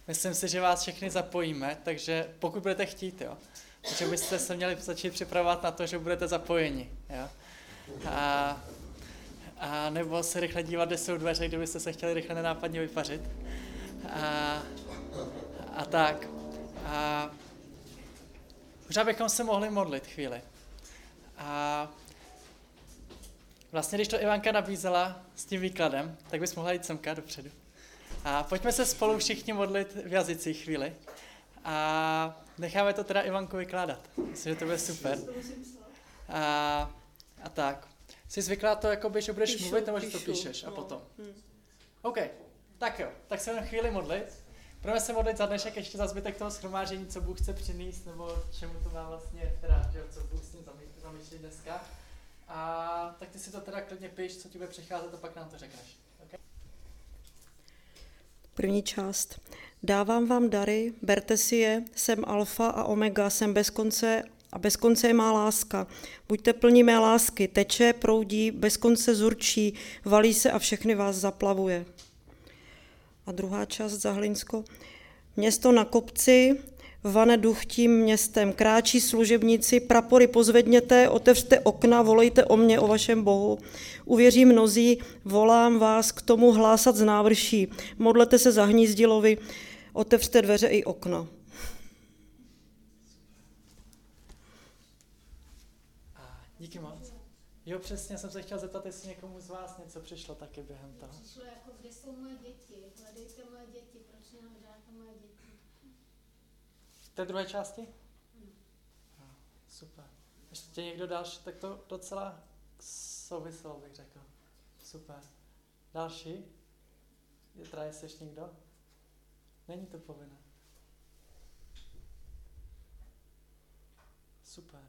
myslím si, že vás všechny zapojíme, takže pokud budete chtít, jo, takže byste se měli začít připravovat na to, že budete zapojeni. Jo. A nebo se rychle dívat, kde jsou dveře, kdybyste se chtěli rychle nenápadně vypařit. A tak. A možná bychom se mohli modlit chvíli. A vlastně, když to Ivanka nabízela s tím výkladem, tak bys mohla jít semka dopředu. A pojďme se spolu všichni modlit v jazycích chvíli. A necháme to teda Ivanku vykládat. Myslím, že to bude super. A tak. Jsi zvyklá to, jakoby, že budeš mluvit, nebo že to píšeš a potom? OK, tak jo. Tak se jen chvíli modlit. Budeme se modlit za dnešek ještě za zbytek toho shromáždění, co Bůh chce přinést, nebo čemu to má vlastně, teda, že, co Bůh s tím zamýšlí dneska. A tak ty si to teda klidně píš, co ti bude přicházet a pak nám to řekneš. Okay? První část. Dávám vám dary, berte si je, jsem alfa a omega, jsem bez konce a bez konce je má láska. Buďte plní mé lásky, teče, proudí, bez konce zurčí, valí se a všechny vás zaplavuje. A druhá část za Hlinsko. Město na kopci, vane duch tím městem, kráčí služebníci, prapory pozvedněte, otevřte okna, volejte o mě, o vašem Bohu. Uvěří mnozí, volám vás k tomu hlásat z návrší. Modlete se za hnízdilovi, otevřte dveře i okna. Díky moc. Jo, přesně, jsem se chtěl zeptat, jestli někomu z vás něco přišlo taky během toho. Přišlo jako, kde jsou moje děti, hledejte moje děti, proč nedáte moje děti. V té druhé části? No, super. Ještě někdo další, tak to docela souviselo, bych řekl. Super. Další? Jestli ještě někdo? Není to povinné. Super.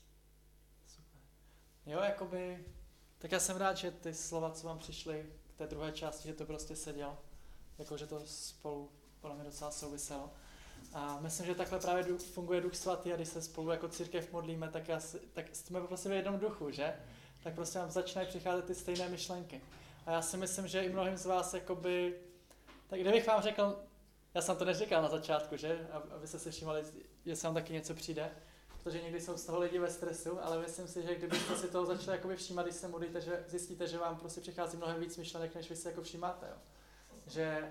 Jo, jakoby, tak já jsem rád, že ty slova, co vám přišly k té druhé části, že to prostě sedělo, jakože to spolu podle mě docela souviselo. A myslím, že takhle právě funguje Duch Svatý a když se spolu jako církev modlíme, tak jsme prostě v jednom duchu, že? Tak prostě nám začínají přicházet ty stejné myšlenky. A já si myslím, že i mnohým z vás jakoby, tak kdybych vám řekl, já jsem to neříkal na začátku, že? Aby se všimali, že se vám taky něco přijde, protože někdy jsou z toho lidi ve stresu, ale myslím si, že kdybyste si toho začali jakoby všímat, když se modlíte, že zjistíte, že vám prostě přichází mnohem víc myšlenek, než vy si jako všímáte. Jo. Že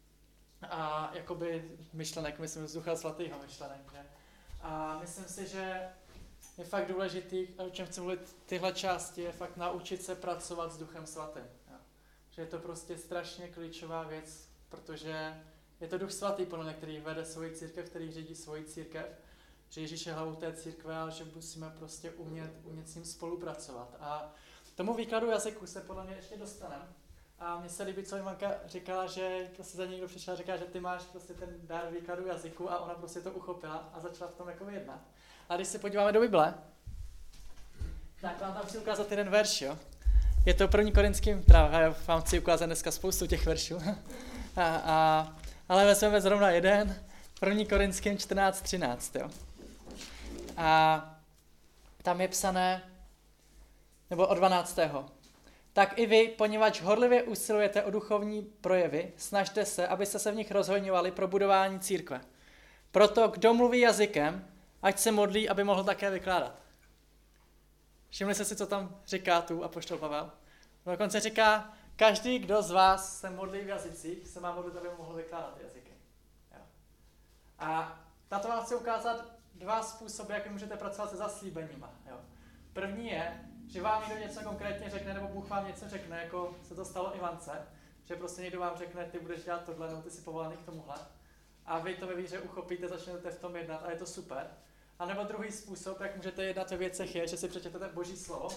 a jakoby myšlenek, myslím z Ducha Svatého myšlenek. Že? A myslím si, že je fakt důležitý, o čem chci mluvit tyhle části, je fakt naučit se pracovat s Duchem Svatým. Jo. Že je to prostě strašně klíčová věc, protože je to Duch Svatý, podle mě, který vede svoji církev, který řídí svoji církev, že Ježíš je hlavou té církve, ale že musíme prostě umět s ním spolupracovat. A tomu výkladu jazyku se podle mě ještě dostaneme. A mně se líbí, co Ivanka říkala, že prostě za někdo přišel a říká, že ty máš prostě ten dar výkladu jazyku a ona prostě to uchopila a začala v tom jako jednat. A když se podíváme do Bible, tak vám tam chci ukázat jeden verš, jo. Je to 1. Korinským, já vám chci ukázat dneska spoustu těch veršů, ale vezmeme zrovna jeden, 1. Korinským 14:13, jo. A tam je psané, nebo od 12. Tak i vy, poněvadž horlivě usilujete o duchovní projevy, snažte se, abyste se v nich rozhojňovali pro budování církve. Proto, kdo mluví jazykem, ať se modlí, aby mohl také vykládat. Všimli jste si, co tam říká tu apoštol Pavel? Dokonce říká, každý, kdo z vás se modlí v jazycích, se má modlit, aby mohl vykládat jazyky. Jo. A na to vám chci ukázat 2 způsoby, jak můžete pracovat se zaslíbeníma. Jo. První je, že vám někdo něco konkrétně řekne, nebo Bůh vám něco řekne, jako se to stalo Ivance, že prostě někdo vám řekne, ty budeš dělat tohle, nebo ty jsi povolaný k tomuhle. A vy to ve víře uchopíte, začnete v tom jednat a je to super. A nebo druhý způsob, jak můžete jednat ve věcech, je, že si přečtete Boží slovo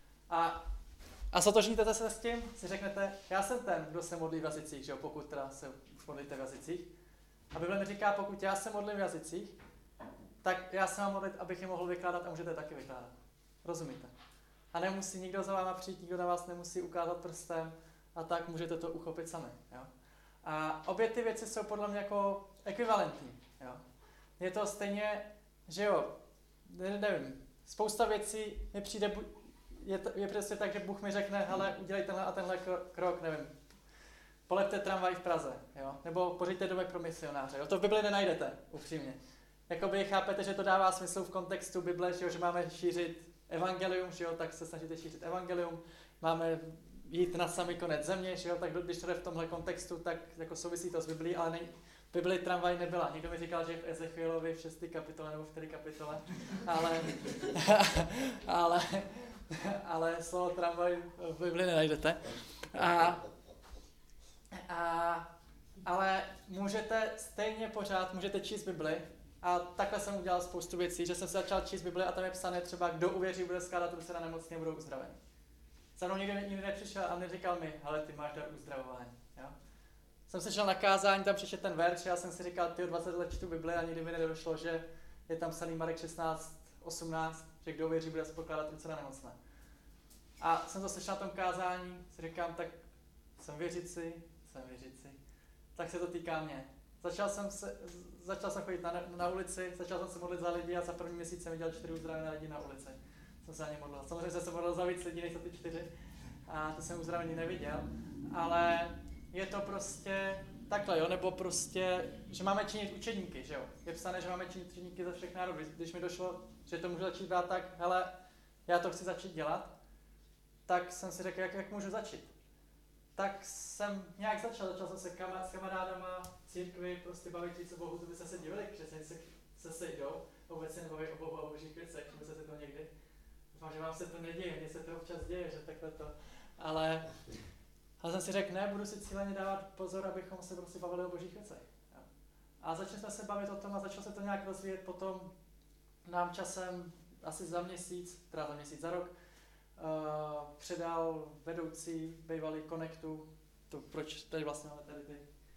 a zatožníte se s tím, si řeknete, já jsem ten, kdo se modlí v jazycích, že jo, pokud teda se už modlíte v jazycích. A Bible mi říká, pokud já se modlím v jazycích, tak já se mám modlit, abych je mohl vykládat a můžete taky vykládat. Rozumíte? A nemusí nikdo za váma přijít, nikdo na vás nemusí ukázat prstem a tak můžete to uchopit sami. Jo? A obě ty věci jsou podle mě jako ekvivalentní. Jo? Je to stejně, že jo, nevím, spousta věcí mi přijde, je přesně tak, že Bůh mi řekne, hele, udělej tenhle a tenhle krok, nevím. polepte tramvaj v Praze, jo? Nebo pořiďte domek pro misionáře. Jo? To v Bibli nenajdete, upřímně. Jakoby chápete, že to dává smysl v kontextu Bible, že máme šířit evangelium, že jo? Tak se snažíte šířit evangelium, máme jít na samý konec země, že jo? Tak když to jde v tomhle kontextu, tak jako souvisí to s Biblí, ale v Bibli tramvaj nebyla. Někdo mi říkal, že je v Ezechielovi v 6. kapitole nebo v 4. kapitole, ale slovo tramvaj v Bibli nenajdete. Ale můžete stejně pořád, můžete číst Bibli a takhle jsem udělal spoustu věcí, že jsem se začal číst Bibli a tam je psané třeba, kdo uvěří, bude skládat ruce na nemocně a budou uzdraveni. Za mnou nikdy nepřišel a neříkal mi, hele, ty máš dar uzdravování. Jo? Jsem se šel na kázání, tam přišel ten verš, já jsem si říkal, 20 let čtu Bibli a nikdy mi nedošlo, že je tam psaný Marek 16:18, že kdo uvěří, bude skládat ruce na nemocné. A jsem to slyšel na tom kázání, si říkám, tak jsem věřící, tak se to týká mě. Začal jsem chodit na ulici, začal jsem se modlit za lidi a za první měsíc jsem viděl 4 uzdravené lidi na ulici. Jsem se za ně modlil. Samozřejmě jsem se modlil za víc lidí, než za ty 4 a to jsem uzdravení neviděl, ale je to prostě takhle, jo, nebo prostě, že máme činit učedníky, že jo. Je psané, že máme činit učedníky ze všech národů. Když mi došlo, že to můžu začít brát tak, hele, já to chci začít dělat, tak jsem si řekl, jak můžu začít. Tak jsem nějak začal jsem se s kamarádama v církvi prostě bavit víc o Bohu, to by se divili, že se sejdou, vůbec se nebaví o Bohu a o božích věcech, že se to někdy. Doufám, že vám se to neděje, mně se to občas děje, že takhle to, ale jsem si řekl, ne, budu si cíleně dávat pozor, abychom se prostě bavili o božích věcech. Jo. A začali jsme se bavit o tom a začalo se to nějak rozvíjet, potom nám časem asi za rok, předal vedoucí bývalý Connectu, to proč tady vlastně máme tady ty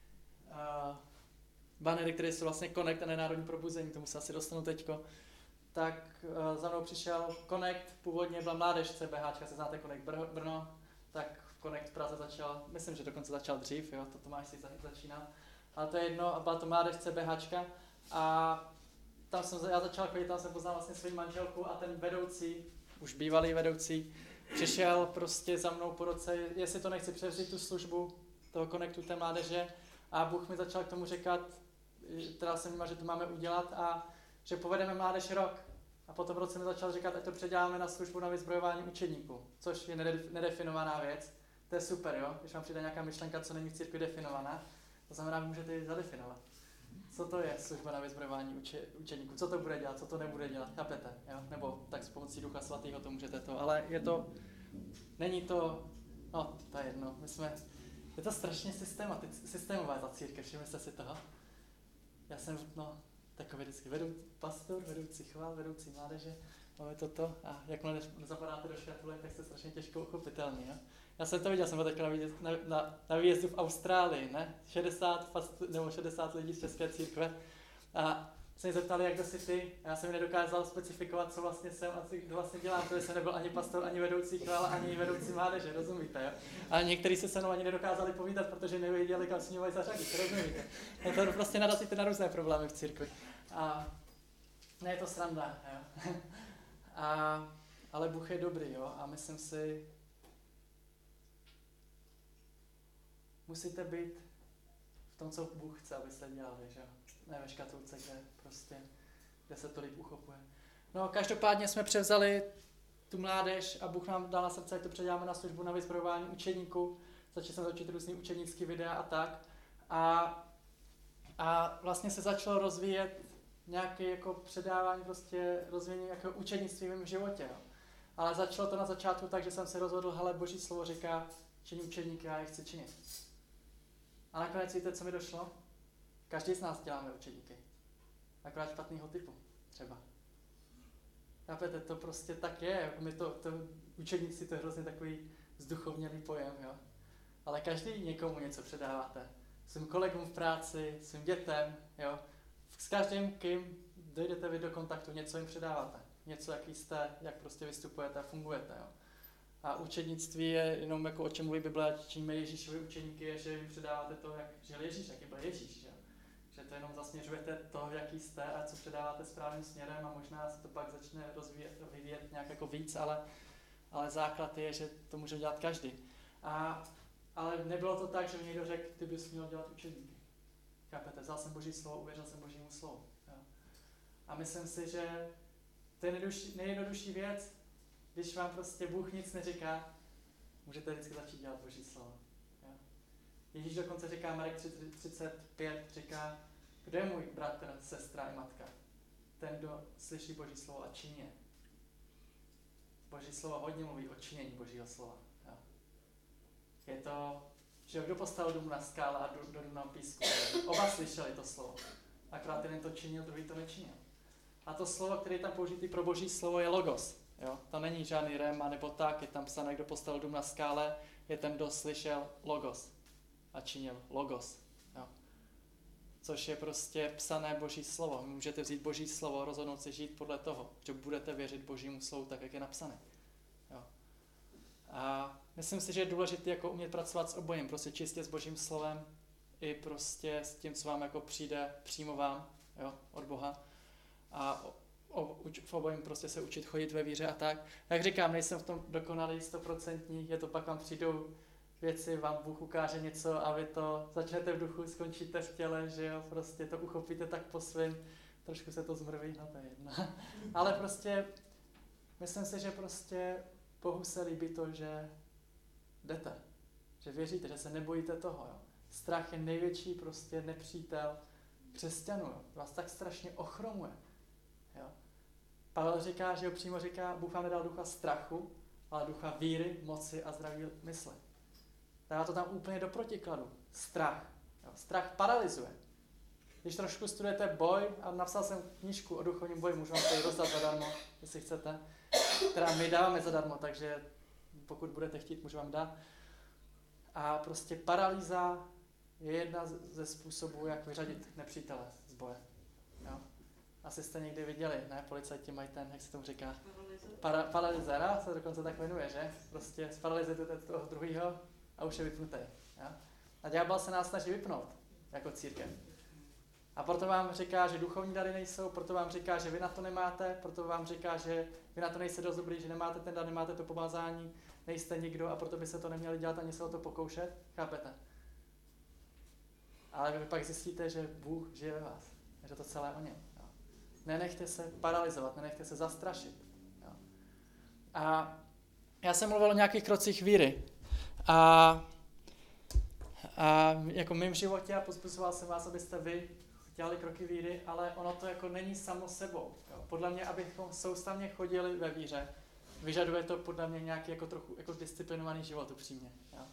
banery, které jsou vlastně Connect a nenárodní probuzení, tomu se asi dostanu teďko, tak za mnou přišel Connect, původně byla mládež CBH, se znáte Connect Brno, tak Connect v Praze začal, myslím, že dokonce začal dřív, jo, to Tomáš si začínal, ale to je jedno, a byla to mládež CBH a tam já začal chodit, tam jsem poznal vlastně svou manželku a ten vedoucí, už bývalý vedoucí, přišel prostě za mnou po roce, jestli to nechci převzít tu službu toho Connectu té mládeže a Bůh mi začal k tomu říkat, teda jsem vnímal, že to máme udělat a že povedeme mládež rok. A potom roce mi začal říkat, ať to předěláme na službu na vyzbrojování učedníků, což je nedefinovaná věc. To je super, jo? Když vám přijde nějaká myšlenka, co není v církvi definovaná, to znamená, že můžete ji zadefinovat. Co to je služba na vyzbrojování učedníků? Co to bude dělat? Co to nebude dělat? Chápete? Jo? Nebo tak s pomocí Ducha Svatého to můžete to. Ale není to, no to je jedno. Je to strašně systémová ta církev, všimli jste si toho? Já jsem, takový vždycky pastor, vedoucí chvál, vedoucí mládeže, máme toto a jakmile zapadáte do škatulek, tak jste strašně těžko uchopitelný. Jo? Já jsem to viděl, jsem byl teďka na výjezdu v Austrálii, ne? 60 lidí z České církve a se mě zeptali, jak kdo jsi ty, a já jsem mi nedokázal specifikovat, co vlastně jsem a kdo vlastně dělám, protože jsem nebyl ani pastor, ani vedoucí chvála, ani vedoucí mládeže, rozumíte, jo? A někteří se mnou ani nedokázali povídat, protože nevěděli, kam si mě mají zařadit, rozumíte? To prostě narazíte na různé problémy v církvi. A ne, je to sranda, jo? Ale Bůh je dobrý, jo? A myslím si, musíte být v tom, co Bůh chce, abyste dělali, že jo? Ne ve škatulce, kde se to líp uchopuje. No, každopádně jsme převzali tu mládež a Bůh nám dal na srdce, ať to předěláme na službu na vyzbrojování učeníků. Začali jsme točit různý učenícký videa a tak. A vlastně se začalo rozvíjet nějaké jako předávání, prostě rozvíjení nějakého učenictví v mém životě. Jo. Ale začalo to na začátku tak, že jsem se rozhodl, hele, Boží slovo říká, činí učeníky, já je chci činit. A nakonec víte, co mi došlo? Každý z nás děláme učeníky. Akorát špatného typu, třeba. Chápete, to prostě tak je. My to učeníci, to je hrozně takový zduchovnělý pojem, jo. Ale každý někomu něco předáváte. Svým kolegům v práci, svým dětem, jo. S každým, kým dojdete vy do kontaktu, něco jim předáváte. Něco, jaký jste, jak prostě vystupujete a fungujete, jo. A učednictví je jenom jako o čem mluví Bible, činíme Ježíšovi učeníky, je, že jim předáváte to, jak žil Ježíš, jaký byl Ježíš, jo. Že to jenom zasměřujete to, jaký jste a co předáváte správným směrem a možná se to pak začne vyvíjet nějak jako víc, ale základ je, že to může dělat každý. A ale nebylo to tak, že mi někdo řekl, ty bys měl dělat učedníky. Chápete? Vzal jsem Boží slovo, uvěřil jsem Božímu slovu. Jo? A myslím si, že to je nejjednodušší věc, když vám prostě Bůh nic neříká, můžete vždycky začít dělat Boží slovo. Jo? Ježíš dokonce říká, Marek 35, říká, kdo je můj bratr, sestra i matka? Ten, kdo slyší Boží slovo a činí. Boží slovo hodně mluví o činění Božího slova. Jo? Je to, že kdo postavil dům na skále a dům na písku. Oba slyšeli to slovo. Akorát jeden to činil, druhý to nečinil. A to slovo, které je tam použitý pro Boží slovo, je logos. Jo? To není žádný réma nebo tak, je tam psané, kdo postavil dům na skále, je ten, kdo slyšel logos a činil logos. Jo? Což je prostě psané Boží slovo. Můžete vzít Boží slovo, rozhodnout si žít podle toho, že budete věřit Božímu slovu tak, jak je napsané. Jo? A myslím si, že je důležité jako umět pracovat s obojím, prostě čistě s Božím slovem i prostě s tím, co vám jako přijde přímo vám, jo, od Boha. A v obojím prostě se učit chodit ve víře a tak. Jak říkám, nejsem v tom dokonalý 100%, je to pak vám přijdou věci, vám Bůh ukáže něco a vy to začnete v duchu, skončíte v těle, že jo, prostě to uchopíte tak po svým, trošku se to zmrví, no to je jedno. Ale prostě myslím si, že prostě Bohu se líbí to, že jdete, že věříte, že se nebojíte toho, jo. Strach je největší prostě nepřítel křesťanů, jo. Vás tak strašně ochromuje, jo. Pavel říká, že ho přímo říká, Bůh vám nedal ducha strachu, ale ducha víry, moci a zdraví mysli. Dává to tam úplně do protikladu. Strach. Jo. Strach paralyzuje. Když trošku studujete boj, a napsal jsem knížku o duchovním boji, můžu vám tady rozdat zadarmo, jestli chcete, která my dáváme zadarmo, takže pokud budete chtít, můžu vám dát. A prostě paralýza je jedna ze způsobů, jak vyřadit nepřítele z boje. Jo? Asi jste někdy viděli, ne? Policajti mají ten, jak se tomu říká? Paralýza, se dokonce tak jmenuje, že? Prostě sparalizujete toho druhýho a už je vypnutý. Jo? A ďábel se nás snaží vypnout, jako církev. A proto vám říká, že duchovní dary nejsou, proto vám říká, že vy na to nemáte, proto vám říká, že vy na to nejste dost dobrý, že nemáte ten dar, nemáte to pomazání, nejste nikdo a proto by se to neměli dělat ani se o to pokoušet. Chápete? Ale vy pak zjistíte, že Bůh žije ve vás. Je to celé o něm. Jo. Nenechte se paralizovat, nenechte se zastrašit. Jo. A já jsem mluvil o nějakých krocích víry. A jako v mém životě a pozbuzoval jsem vás, abyste vy dělali kroky víry, ale ono to jako není samo sebou. Jo. Podle mě, abychom soustavně chodili ve víře, vyžaduje to podle mě nějaký jako trochu jako disciplinovaný život, upřímně. Jo.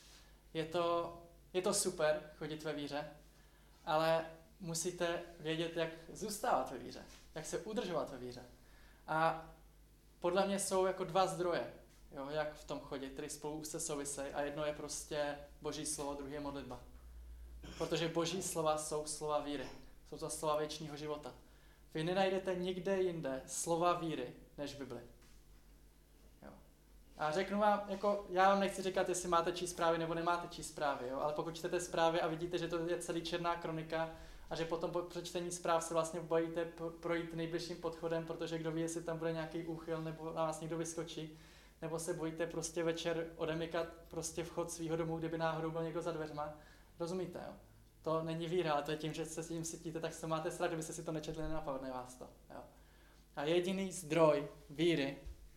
Je to super chodit ve víře, ale musíte vědět, jak zůstávat ve víře, jak se udržovat ve víře. A podle mě jsou jako dva zdroje, jo, jak v tom chodit, který spolu úzce souvisejí a jedno je prostě Boží slovo, druhý je modlitba. Protože Boží slova jsou slova víry, jsou to slova věčného života. Vy nenajdete nikde jinde slova víry než v Bibli. Jo. A řeknu vám, jako já vám nechci říkat, jestli máte číst zprávy nebo nemáte číst zprávy, jo, ale pokud čtete zprávy a vidíte, že to je celý černá kronika a že potom po přečtení zpráv se vlastně bojíte projít nejbližším podchodem, protože kdo ví, jestli tam bude nějaký úchyl nebo na vás někdo vyskočí, nebo se bojíte prostě večer odemykat prostě vchod svýho domu, kdyby náhodou byl někdo za dveřma. Rozumíte, jo? To není víra, ale to je tím, že se s tím cítíte, tak se máte strach, kdybyste si to nečetli, nenapadne vás to. Jo? A jediný zdroj víry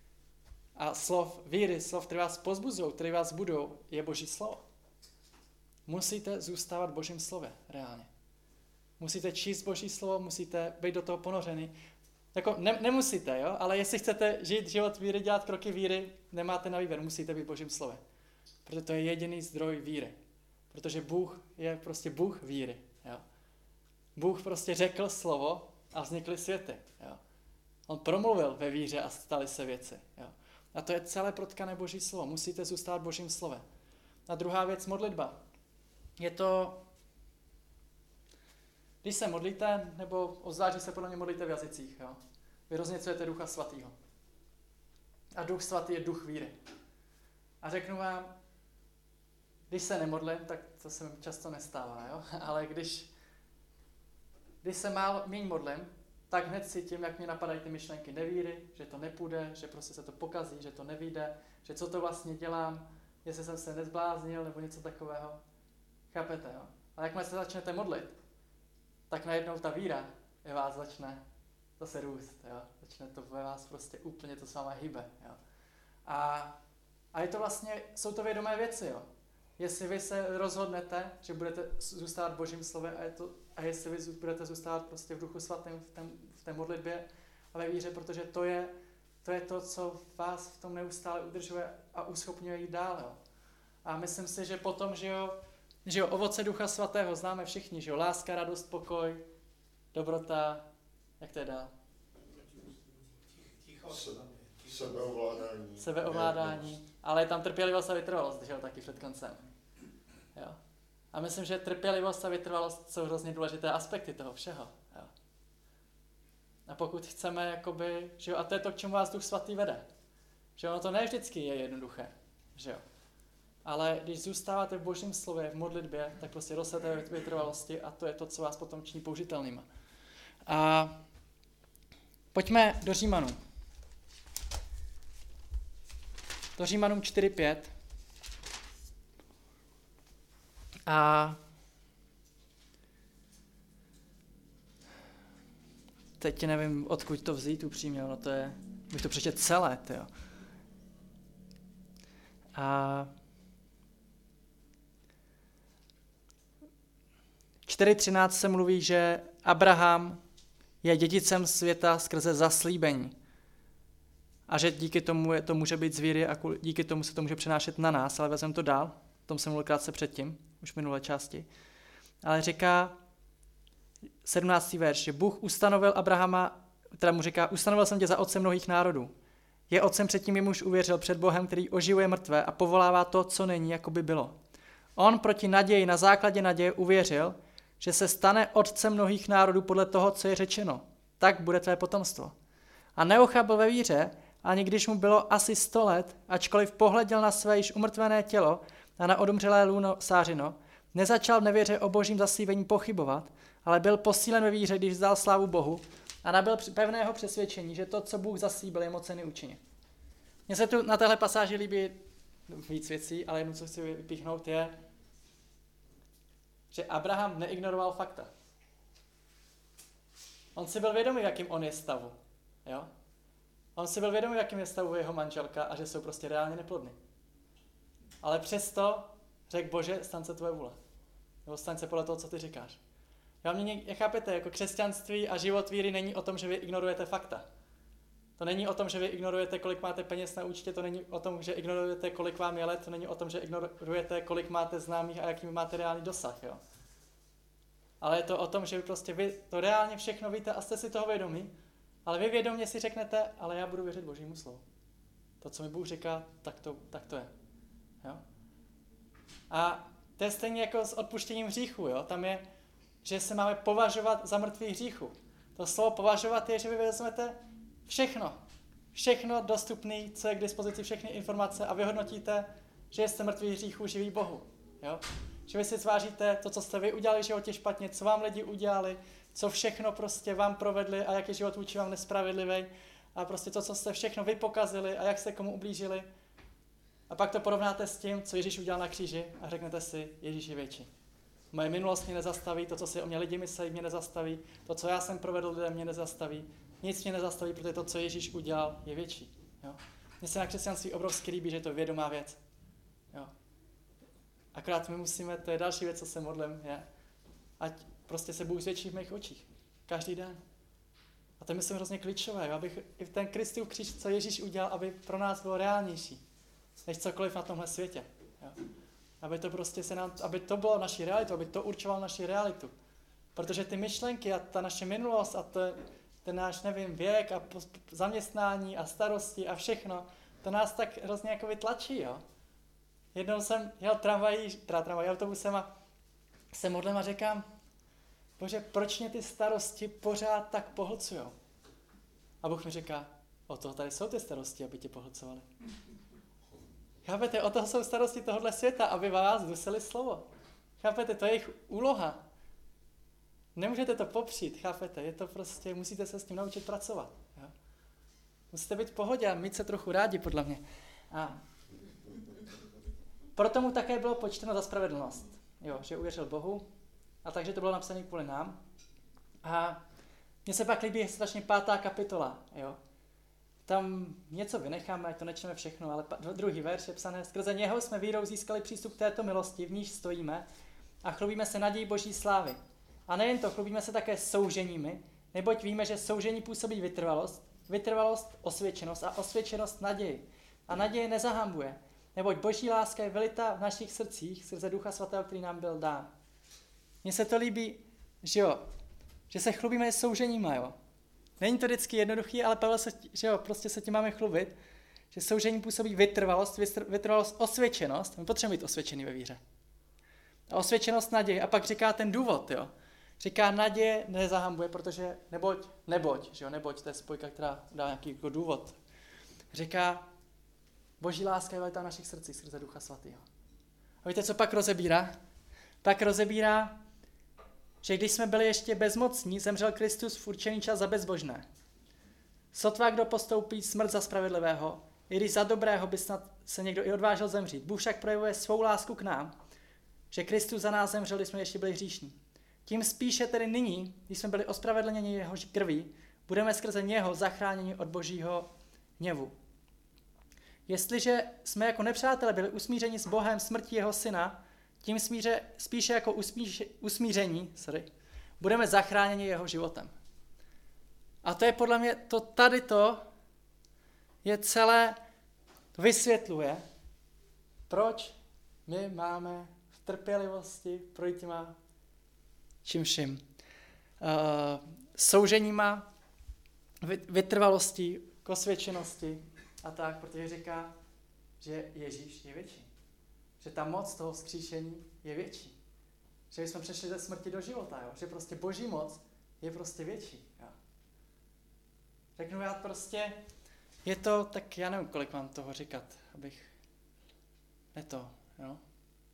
a slov víry, slov, které vás pozbuzují, které vás budou, je Boží slovo. Musíte zůstávat v Božím slově, reálně. Musíte číst Boží slovo, musíte být do toho ponořený. Jako nemusíte, jo? Ale jestli chcete žít život víry, dělat kroky víry, nemáte na výběr, musíte být v Božím slově. Protože to je jediný zdroj víry. Protože Bůh je prostě Bůh víry. Jo? Bůh prostě řekl slovo a vznikly světy. Jo? On promluvil ve víře a staly se věci. Jo? A to je celé protkané Boží slovo. Musíte zůstat v Božím slově. A druhá věc, modlitba. Je to, když se modlíte, nebo obzvlášť, že se podle mě modlíte v jazycích. Jo? Vy rozněcujete Ducha Svatého. A Duch Svatý je duch víry. A řeknu vám, když se nemodlím, tak to se mi často nestává, jo? Ale když se míň modlím, tak hned cítím, jak mě napadají ty myšlenky nevíry, že to nepůjde, že prostě se to pokazí, že to nevyjde, že co to vlastně dělám, jestli jsem se nezbláznil nebo něco takového. Chápete, jo? Ale jakmile se začnete modlit, tak najednou ta víra ve vás začne zase růst, jo? Začne to ve vás prostě úplně to s váma hýbe, jo? A je to vlastně, jsou to vědomé věci, jo? Jestli vy se rozhodnete, že budete zůstávat v Božím slově a jestli vy budete zůstávat prostě v Duchu Svatém, v té modlitbě a ve víře, protože to je to, co vás v tom neustále udržuje a uschopňuje jít dál, jo? A myslím si, že potom, že jo, ovoce Ducha Svatého známe všichni, že jo, láska, radost, pokoj, dobrota, jak to je dál? Sebeovládání, ale je tam trpělivost a vytrvalost, že jo, taky před koncem. Jo. A myslím, že trpělivost a vytrvalost jsou hrozně důležité aspekty toho všeho. Jo. A pokud chceme, jakoby, že jo, a to je to, k čemu vás Duch Svatý vede. Že ono to ne vždycky je jednoduché, že jo. Ale když zůstáváte v Božím slově, v modlitbě, tak prostě rostete ve vytrvalosti a to je to, co vás potom činí použitelnýma. A pojďme do Římanů. Do Římanům 4:5. A teď nevím, odkud to vzít upřímně, no to je, bych to přečet celé, tyjo. A 4:13 se mluví, že Abraham je dědicem světa skrze zaslíbení. A že díky tomu to může být z víry a díky tomu se to může přenášet na nás, ale vezmeme to dál. O tom jsem mluvil krátce předtím, už v minulé části. Ale říká 17. verš, že Bůh ustanovil Abrahama, teda mu říká, ustanovil jsem tě za otce mnohých národů. Je otcem předtím, jemuž uvěřil před Bohem, který oživuje mrtvé a povolává to, co není, jako by bylo. On proti naději, na základě naděje uvěřil, že se stane otcem mnohých národů podle toho, co je řečeno. Tak bude tvé potomstvo. A neochabl ve víře, ani když mu bylo asi 100 let, ačkoliv pohleděl na své již umrtvené tělo a na odumřelé lůno Sářino, nezačal v nevěře o božím zaslíbení pochybovat, ale byl posílen ve víře, když vzdal slávu Bohu a nabyl pevného přesvědčení, že to, co Bůh zaslíbil, je mocen učinit. Mně se tu na téhle pasáži líbí víc věcí, ale jedno, co chci vypíchnout, je, že Abraham neignoroval fakta. On si byl vědomý, v jakým on je stavu. Jo? On si byl vědomý, v jakým je stavu jeho manželka a že jsou prostě reálně neplodný. Ale přesto řekl, Bože, staň se tvoje vůle. Nebo staň se podle toho, co ty říkáš. Jak chápete, jako křesťanství a život víry není o tom, že vy ignorujete fakta. To není o tom, že vy ignorujete, kolik máte peněz na účtě, to není o tom, že ignorujete, kolik vám je let, to není o tom, že ignorujete, kolik máte známých a jaký máte reálný dosah. Jo? Ale je to o tom, že vy to reálně všechno víte a jste si toho vědomí, ale vy vědomě si řeknete, ale já budu věřit Božímu slovu. To, co mi Bůh říká, tak to je. Jo? A to je stejně jako s odpuštěním hříchu. Jo? Tam je, že se máme považovat za mrtvý hříchu. To slovo považovat je, že vy vezmete všechno dostupné, co je k dispozici, všechny informace a vyhodnotíte, že jste mrtvý hříchu, živý Bohu. Jo? Že vy si zvážíte to, co jste vy udělali v životě špatně, co vám lidi udělali, co všechno prostě vám provedli a jak je život vůči vám nespravedlivý a prostě to, co jste všechno vy pokazili a jak jste komu ublížili. A pak to porovnáte s tím, co Ježíš udělal na kříži a řeknete si, Ježíš je větší. Moje minulost mě nezastaví, to, co si o mě lidi myslí, mě nezastaví, to, co já jsem provedl lidem, mě nezastaví. Nic mě nezastaví, protože to, co Ježíš udělal, je větší. Jo? Mně se na křesťanství obrovsky líbí, že je to vědomá věc. Jo? Akorát my musíme, to je další věc, co se modlím, je, ať prostě se Bůh zvětší v mých očích. Každý den. A to je myslím hrozně klíčové, jo? Abych i ten Kristův kříž, co Ježíš udělal, aby pro nás bylo reálnější, než cokoliv na tomhle světě. Jo? Aby to prostě aby to bylo naší realitu, aby to určovalo naši realitu. Protože ty myšlenky a ta naše minulost a ten náš, nevím, věk a zaměstnání a starosti a všechno, to nás tak hrozně jako vytlačí, jo. Jednou jsem jel autobusem a se modlím a říkám, Bože, proč mě ty starosti pořád tak pohlcujou? A Bůh mi říká, o to tady jsou ty starosti, aby tě pohlcovaly. Chápete, o toho jsou starosti tohohle světa, aby vás dusili slovo. Chápete, to je jejich úloha. Nemůžete to popřít, chápete, je to prostě, musíte se s tím naučit pracovat. Jo? Musíte být v pohodě a mít se trochu rádi, podle mě. proto mu také bylo počteno za spravedlnost. Jo, že uvěřil Bohu a takže to bylo napsané kvůli nám. A mně se pak líbí strašně 5. kapitola. Jo. Tam něco vynecháme, ať to nečteme všechno, ale druhý verš je psané: skrze něho jsme vírou získali přístup k této milosti, v níž stojíme a chlubíme se nadějí Boží slávy. A nejen to, chlubíme se také souženími, neboť víme, že soužení působí vytrvalost, vytrvalost osvědčenost a osvědčenost naději. A naděje nezahambuje, neboť Boží láska je vylita v našich srdcích skrze Ducha Svatého, který nám byl dán. Mně se to líbí, že se chlubíme souženíma, jo. Není to vždycky jednoduchý, ale Pavel prostě se tím máme chlubit, že soužení působí vytrvalost, osvědčenost. My potřebujeme být osvědčený ve víře. A osvědčenost naděje. A pak říká ten důvod, jo. Říká, naděje nezahambuje, protože neboť, to je spojka, která dá nějaký jako důvod. Říká, Boží láska je vylitá v našich srdcích skrze Ducha Svatého. A víte, co pak rozebírá? Pak rozebírá, že když jsme byli ještě bezmocní, zemřel Kristus v určený čas za bezbožné. Sotva kdo postoupí smrt za spravedlivého, i když za dobrého by snad se někdo i odvážil zemřít. Bůh však projevuje svou lásku k nám, že Kristus za nás zemřel, když jsme ještě byli hříšní. Tím spíše tedy nyní, když jsme byli ospravedlněni jeho krví, budeme skrze něho zachráněni od Božího hněvu. Jestliže jsme jako nepřátelé byli usmířeni s Bohem smrtí jeho syna, tím spíše jako usmíření, budeme zachráněni jeho životem. A to je podle mě, to je celé, to vysvětluje, proč my máme v trpělivosti projít těma čím vším. Souženíma, vytrvalostí, k osvědčenosti a tak, protože říká, že Ježíš je větší. Že ta moc toho vzkříšení je větší. Že jsme přešli ze smrti do života, jo? Že prostě Boží moc je prostě větší. Jo? Řeknu já prostě, je to, tak já nevím, kolik mám toho říkat, abych, jo.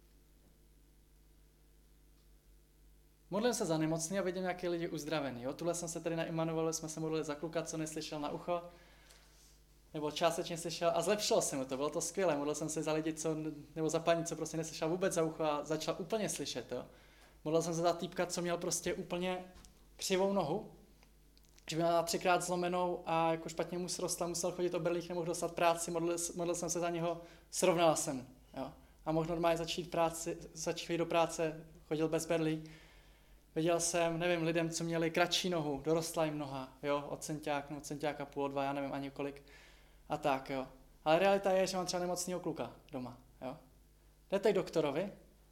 Modlím se za nemocný a vidím nějaké lidi uzdravený. Jo? Tuhle jsem se tady na Immanuelu, jsme se modlili za kluka, co neslyšel na ucho, nebo částečně slyšel a zlepšilo se mu to, bylo to skvělé. Modlil jsem se za lidi, nebo za paní, co prostě neslyšela vůbec za ucho a začala úplně slyšet. Jo? Modlil jsem se za týpka, co měl prostě úplně křivou nohu, že měla 3krát zlomenou a jako špatně mu srostla, musel chodit o berlích, nemohl dostat práci, modlil jsem se za něho, srovnala jsem. Jo? A mohl normálně začít do práce, chodil bez berlí. Viděl jsem, nevím, lidem, co měli kratší nohu, dorostla jim noha, jo, od centiáka půl, od 2, já nevím ani kolik. A tak, jo. Ale realita je, že mám třeba nemocného kluka doma, jo. Jdete k doktorovi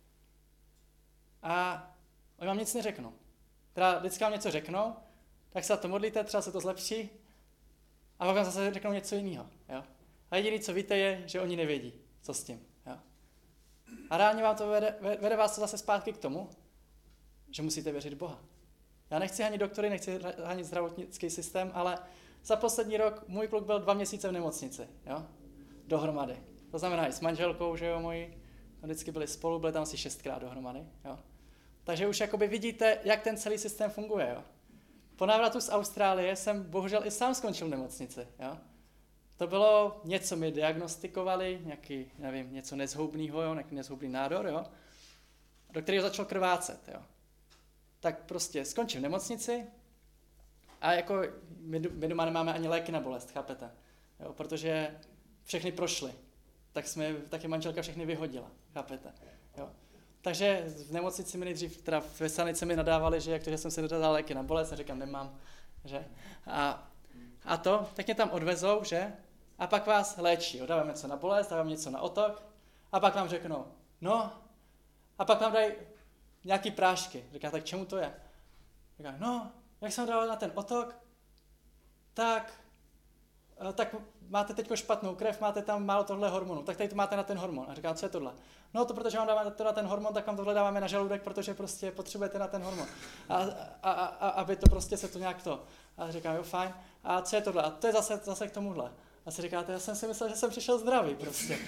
a oni vám nic neřeknou. Teda vždycky vám něco řeknou, tak se za to modlíte, třeba se to zlepší a pak vám zase řeknou něco jiného, jo. A jediné, co víte, je, že oni nevědí, co s tím, jo. A reálně vám to vede vás to zase zpátky k tomu, že musíte věřit Boha. Já nechci hanit doktory, nechci hanit zdravotnický systém, ale za poslední rok můj kluk byl 2 měsíce v nemocnici, jo? Dohromady. To znamená i s manželkou, že jo, moji, vždycky byli spolu, byli tam asi 6krát dohromady, jo? Takže už jakoby vidíte, jak ten celý systém funguje, jo? Po návratu z Austrálie jsem bohužel i sám skončil v nemocnici, jo? To bylo, něco mi diagnostikovali, nějaký, nevím, něco nezhoubného, jo? Nějaký nezhoubný nádor, jo? Do kterého začal krvácet, jo? Tak prostě skončím v nemocnici a jako my doma nemáme ani léky na bolest, chápete? Jo, protože všechny prošly, taky manželka všechny vyhodila, chápete? Jo. Takže v nemocnici mi nejdřív, teda ve sanice mi nadávali, že jak to, že jsem si nedal léky na bolest, a říkám, nemám, že? A to, tak mě tam odvezou, že? A pak vás léčí, jo, dávám něco na bolest, dávám něco na otok a pak vám řeknou, no, a pak vám dají nějaký prášky. Říká, tak čemu to je? Říká, no, jak jsem dal na ten otok, tak máte teď špatnou krev, máte tam málo tohle hormonu, tak tady to máte na ten hormon. A říká, co je tohle? No to, protože vám dáváme to na ten hormon, tak vám tohle dáváme na žaludek, protože prostě potřebujete na ten hormon. A aby to prostě se to nějak to. A říká, jo, fajn. A co je tohle? A to je zase k tomuhle. A si říkáte, já jsem si myslel, že jsem přišel zdravý prostě.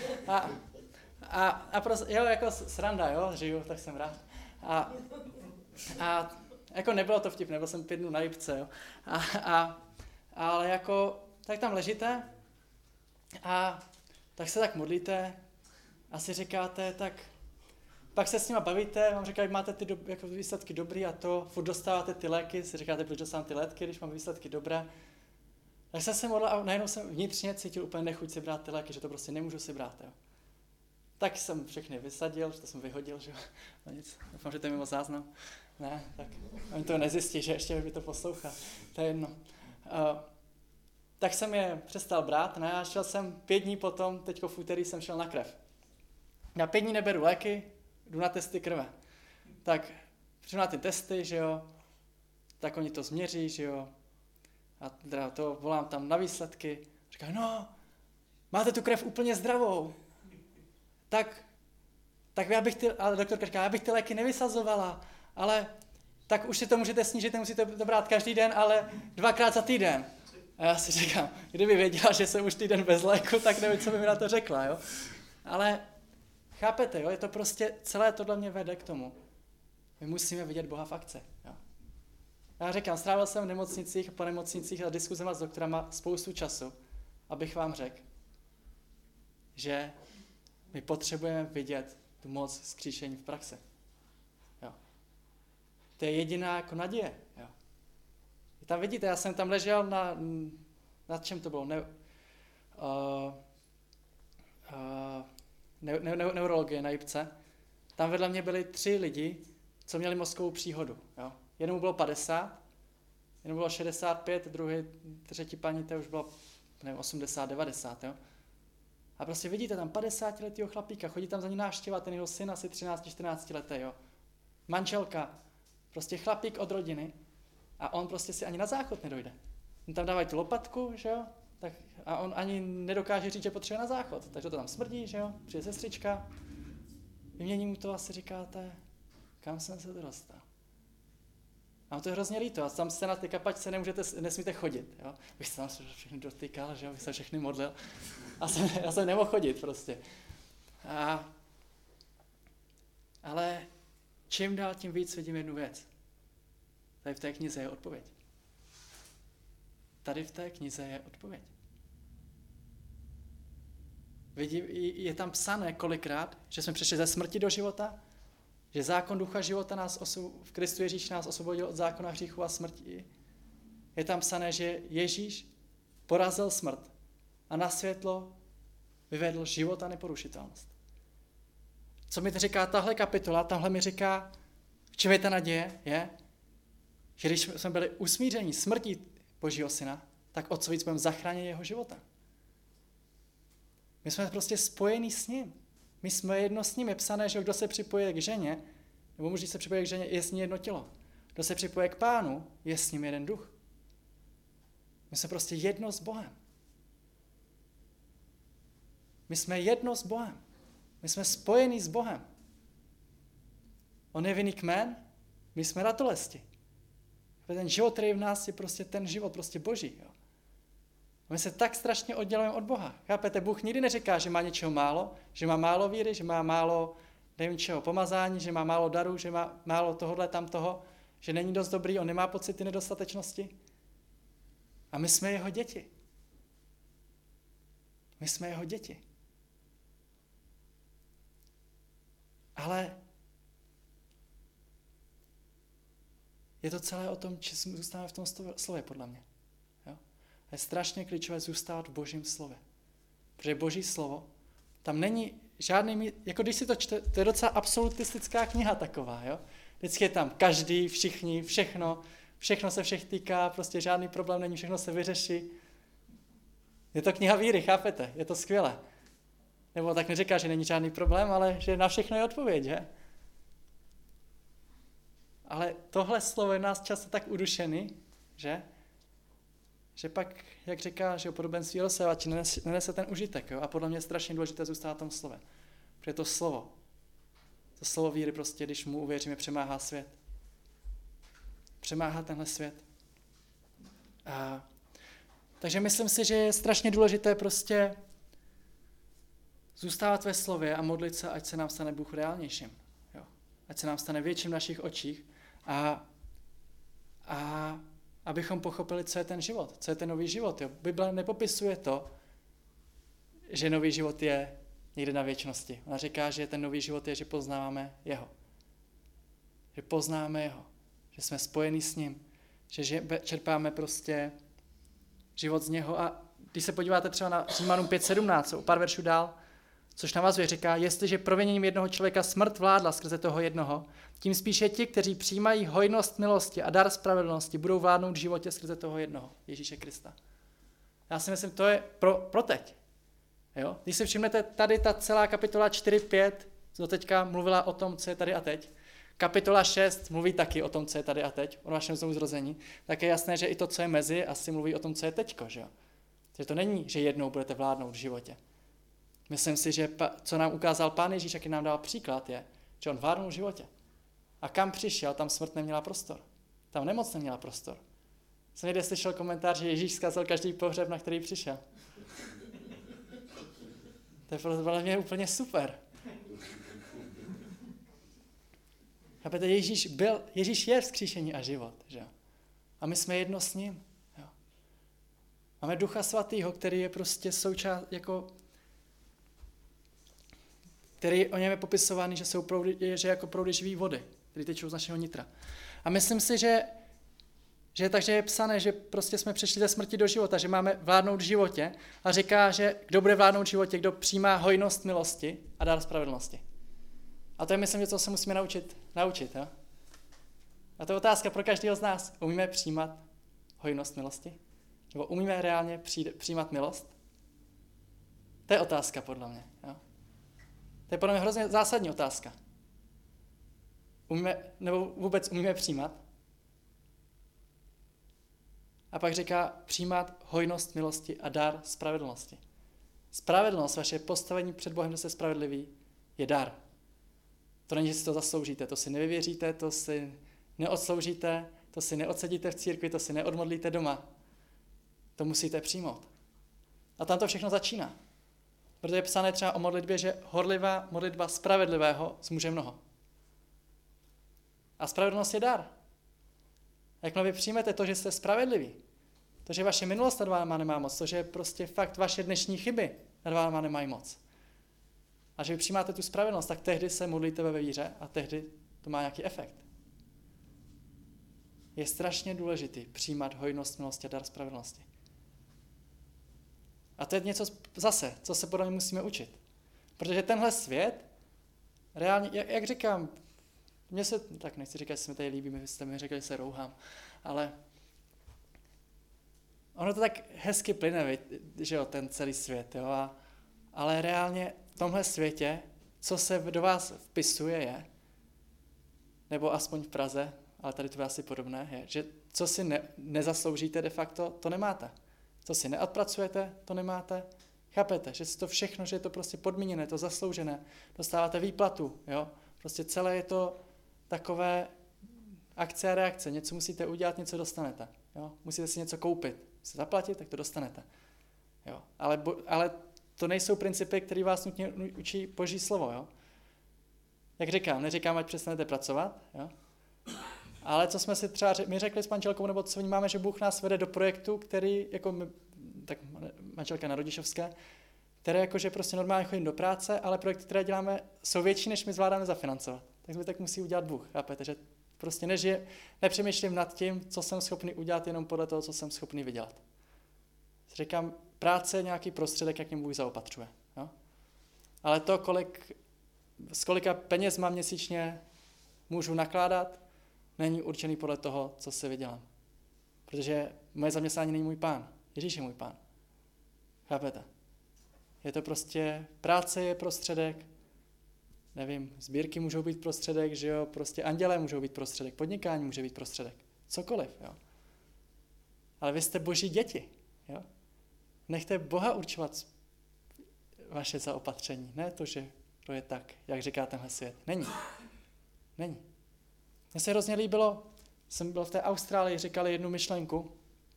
A prostě, jo, jako sranda, jo, žiju, tak jsem rád. A jako nebylo to vtipné, byl jsem 5 dnů na jipce, jo. Ale jako, tak tam ležíte a tak se tak modlíte asi říkáte, tak pak se s nima bavíte, vám říkají, máte ty jako výsledky dobrý a to, furt dostáváte ty léky, si říkáte, proč dostávám ty léky, když mám výsledky dobré. Tak jsem se modlil a najednou jsem vnitřně cítil úplně nechuť si brát ty léky, že to prostě nemůžu si brát. Jo. Tak jsem všechny vysadil, že to jsem vyhodil, že jo. No nic, doufám, že to je mimo záznam. Ne, tak oni to nezjistí, že ještě by to poslouchá. To je jedno. Tak jsem je přestal brát, ne, a šel jsem 5 dní potom, teďko v úterý jsem šel na krev. Já 5 dní neberu léky, jdu na testy krve. Tak přijdu na ty testy, že jo, tak oni to změří, že jo, a teda to volám tam na výsledky, říkají, no, máte tu krev úplně zdravou, tak ale doktorka říká, já bych ty léky nevysazovala, ale tak už si to můžete snížit, nemusíte to brát každý den, ale 2krát za týden. A já si říkám, kdyby věděla, že jsem už týden bez léku, tak nevím, co by mi na to řekla, jo. Ale chápete, jo, je to prostě, celé tohle mě vede k tomu. My musíme vidět Boha v akci, jo. Já říkám, strávil jsem v nemocnicích a po nemocnicích a diskuzema s doktorama spoustu času, abych vám řekl, že my potřebujeme vidět tu moc vzkříšení v praxi. Jo. To je jediná jako naděje. Jo. Tam vidíte, já jsem tam ležel na čem to bylo? Neurologie na Jipce. Tam vedle mě byli 3 lidi, co měli mozkovou příhodu. Jo. Jednomu bylo 50, jednomu bylo 65, třetí paní, to už bylo 80, 90. Jo. A prostě vidíte tam 50letýho chlapíka, chodí tam za ní návštěva, ten jeho syn asi 13-14 letý, jo. Manželka, prostě chlapík od rodiny a on prostě si ani na záchod nedojde. On tam dávají tu lopatku, že jo, tak, a on ani nedokáže říct, že potřebuje na záchod, takže to tam smrdí, že jo, přijde sestřička, vymění mu to a si říkáte, kam jsem se to dostal. Mám to hrozně líto, a tam se na ty kapačce nesmíte chodit, jo. Bych se tam všechny dotýkal, že jo, bych se všechny modlil. Já jsem nemohl chodit prostě. Ale čím dál tím víc vidím jednu věc. Tady v té knize je odpověď. Tady v té knize je odpověď. Vidím, je tam psané kolikrát, že jsme přišli ze smrti do života, že zákon ducha života v Kristu Ježíši nás osvobodil od zákona hříchu a smrti. Je tam psané, že Ježíš porazil smrt a na světlo vyvedl život a neporušitelnost. Co mi to říká tahle kapitola? Tahle mi říká, v čem je ta naděje, je, že když jsme byli usmířeni smrtí Božího syna, tak o co víc budeme zachránit jeho života. My jsme prostě spojení s ním. My jsme jedno s ním. Je psané, že kdo se připoje k ženě, nebo muž, když se připoje k ženě, je s ní jedno tělo. Kdo se připoje k Pánu, je s ním jeden duch. My jsme prostě jedno s Bohem. My jsme jedno s Bohem. My jsme spojení s Bohem. On je vinný kmen, my jsme ratolesti. Ten život, který je v nás, je prostě ten život, prostě Boží. Jo. My se tak strašně oddělujeme od Boha. Chápete, Bůh nikdy neříká, že má něčeho málo, že má málo víry, že má málo, nevím čeho, pomazání, že má málo darů, že má málo tohohle, tamtoho, že není dost dobrý, on nemá pocity nedostatečnosti. A my jsme jeho děti. My jsme jeho děti. Ale je to celé o tom, či zůstáváme v tom slově, podle mě. Jo? A je strašně klíčové zůstávat v Božím slově. Protože Boží slovo, tam není žádný, jako když si to čte, to je docela absolutistická kniha taková, jo? Vždycky je tam každý, všichni, všechno se všech týká, prostě žádný problém není, všechno se vyřeší. Je to kniha víry, chápete? Je to skvělé. Nebo tak neříká, že není žádný problém, ale že na všechno je odpověď, že? Ale tohle slovo je nás často tak udušený, že pak, jak říká, že podobenství rozsévač nenese ten užitek. Jo? A podle mě je strašně důležité zůstat v tom slově. Protože to slovo víry prostě, když mu uvěříme, přemáhá svět. Přemáhá tenhle svět. Takže myslím si, že je strašně důležité prostě zůstávat ve slově a modlit se, ať se nám stane Bůh reálnějším. Jo? Ať se nám stane větším v našich očích a abychom pochopili, co je ten život, co je ten nový život. Jo? Bible nepopisuje to, že nový život je někde na věčnosti. Ona říká, že ten nový život je, že poznáváme jeho. Že poznáme jeho. Že jsme spojení s ním. Že čerpáme prostě život z něho. A když se podíváte třeba na Římanům 5.17, o pár veršů dál, což navazuje, říká, jestliže proviněním jednoho člověka smrt vládla skrze toho jednoho, tím spíše ti, kteří přijímají hojnost milosti a dar spravedlnosti, budou vládnout v životě skrze toho jednoho, Ježíše Krista. Já si myslím, to je pro teď. Jo? Když si všimnete, tady ta celá kapitola 4.5 doteďka mluvila o tom, co je tady a teď. Kapitola 6 mluví taky o tom, co je tady a teď, o vašem znovuzrození. Tak je jasné, že i to, co je mezi, asi mluví o tom, co je teďko. Že jo? Že to není, že jednou budete vládnout v životě. Myslím si, že co nám ukázal Pán Ježíš, jaký nám dal příklad, je, že on vládnul v životě. A kam přišel, tam smrt neměla prostor. Tam nemoc neměla prostor. Jsem někde slyšel komentář, že Ježíš zkazil každý pohřeb, na který přišel. To je podle mě úplně super. Chápete, Ježíš je vzkříšení a život. Že? A my jsme jedno s ním. Jo? Máme Ducha Svatého, který je prostě součást, který o něm je popisovaný, že jsou proudy, že jako proudy živý vody, které tečou z našeho nitra. A myslím si, že takže je psané, že prostě jsme přešli ze smrti do života, že máme vládnout v životě a říká, že kdo bude vládnout v životě, kdo přijímá hojnost milosti a dar spravedlnosti. A to je, myslím, že co se musíme naučit. Jo? A to je otázka pro každého z nás. Umíme přijímat hojnost milosti? Nebo umíme reálně přijímat milost? To je otázka podle mě. Jo? To je podle mě hrozně zásadní otázka. Vůbec umíme přijímat? A pak říká přijímat hojnost milosti a dar spravedlnosti. Spravedlnost, vaše postavení před Bohem, že jste spravedlivý, je dar. To není, že si to zasloužíte, to si nevyvěříte, to si neodsloužíte, to si neodsedíte v církvi, to si neodmodlíte doma. To musíte přijmout. A tam to všechno začíná. Protože je psané třeba o modlitbě, že horlivá modlitba spravedlivého zmůže mnoho. A spravedlnost je dar. Jakmile vy přijmete to, že jste spravedliví, to, že vaše minulost nad váma nemá moc, to, že prostě fakt vaše dnešní chyby nad váma nemají moc. A že vy přijímáte tu spravedlnost, tak tehdy se modlíte ve víře a tehdy to má nějaký efekt. Je strašně důležitý přijímat hojnost milosti a dar spravedlnosti. A to je něco zase, co se podle mě musíme učit. Protože tenhle svět, reálně, jak říkám, mně se, tak nechci říkat, že se mi tady líbí, vy jste mi řekli, že se rouhám, ale ono to tak hezky plyne, že jo, ten celý svět, jo, ale reálně v tomhle světě, co se do vás vpisuje je, nebo aspoň v Praze, ale tady to je asi podobné, je, že co si nezasloužíte de facto, to nemáte. Co si neodpracujete, to nemáte. Chápete, že to všechno, že je to prostě podmíněné, to zasloužené, dostáváte výplatu, jo, prostě celé je to takové akce a reakce, něco musíte udělat, něco dostanete, jo, musíte si něco koupit, si zaplatit, tak to dostanete, jo, ale to nejsou principy, které vás nutně učí Boží slovo, jo. Jak říkám, neříkám, ať přestanete pracovat, jo, ale co jsme si třeba my řekli s manželkou, nebo co vnímáme, že Bůh nás vede do projektu, který, jako my, tak manželka na rodičovské, které jakože prostě normálně chodím do práce, ale projekty, které děláme, jsou větší, než my zvládáme zafinancovat. Tak musí udělat Bůh, chápete, že prostě nepřemýšlím nad tím, co jsem schopný udělat jenom podle toho, co jsem schopný vydělat. Říkám, práce je nějaký prostředek, jak mě Bůh zaopatřuje. Jo? Ale to, s kolika peněz mám měsíčně můžu nakládat, není určený podle toho, co si vydělám. Protože moje zaměstnání není můj pán. Ježíš je můj pán. Chápete? Je to prostě, práce je prostředek, nevím, sbírky můžou být prostředek, že jo, prostě andělé můžou být prostředek, podnikání může být prostředek, cokoliv, jo. Ale vy jste Boží děti, jo. Nechte Boha určovat vaše zaopatření, ne to, že to je tak, jak říká tenhle svět. Není. Mně se hrozně líbilo, jsem byl v té Austrálii, říkali jednu myšlenku,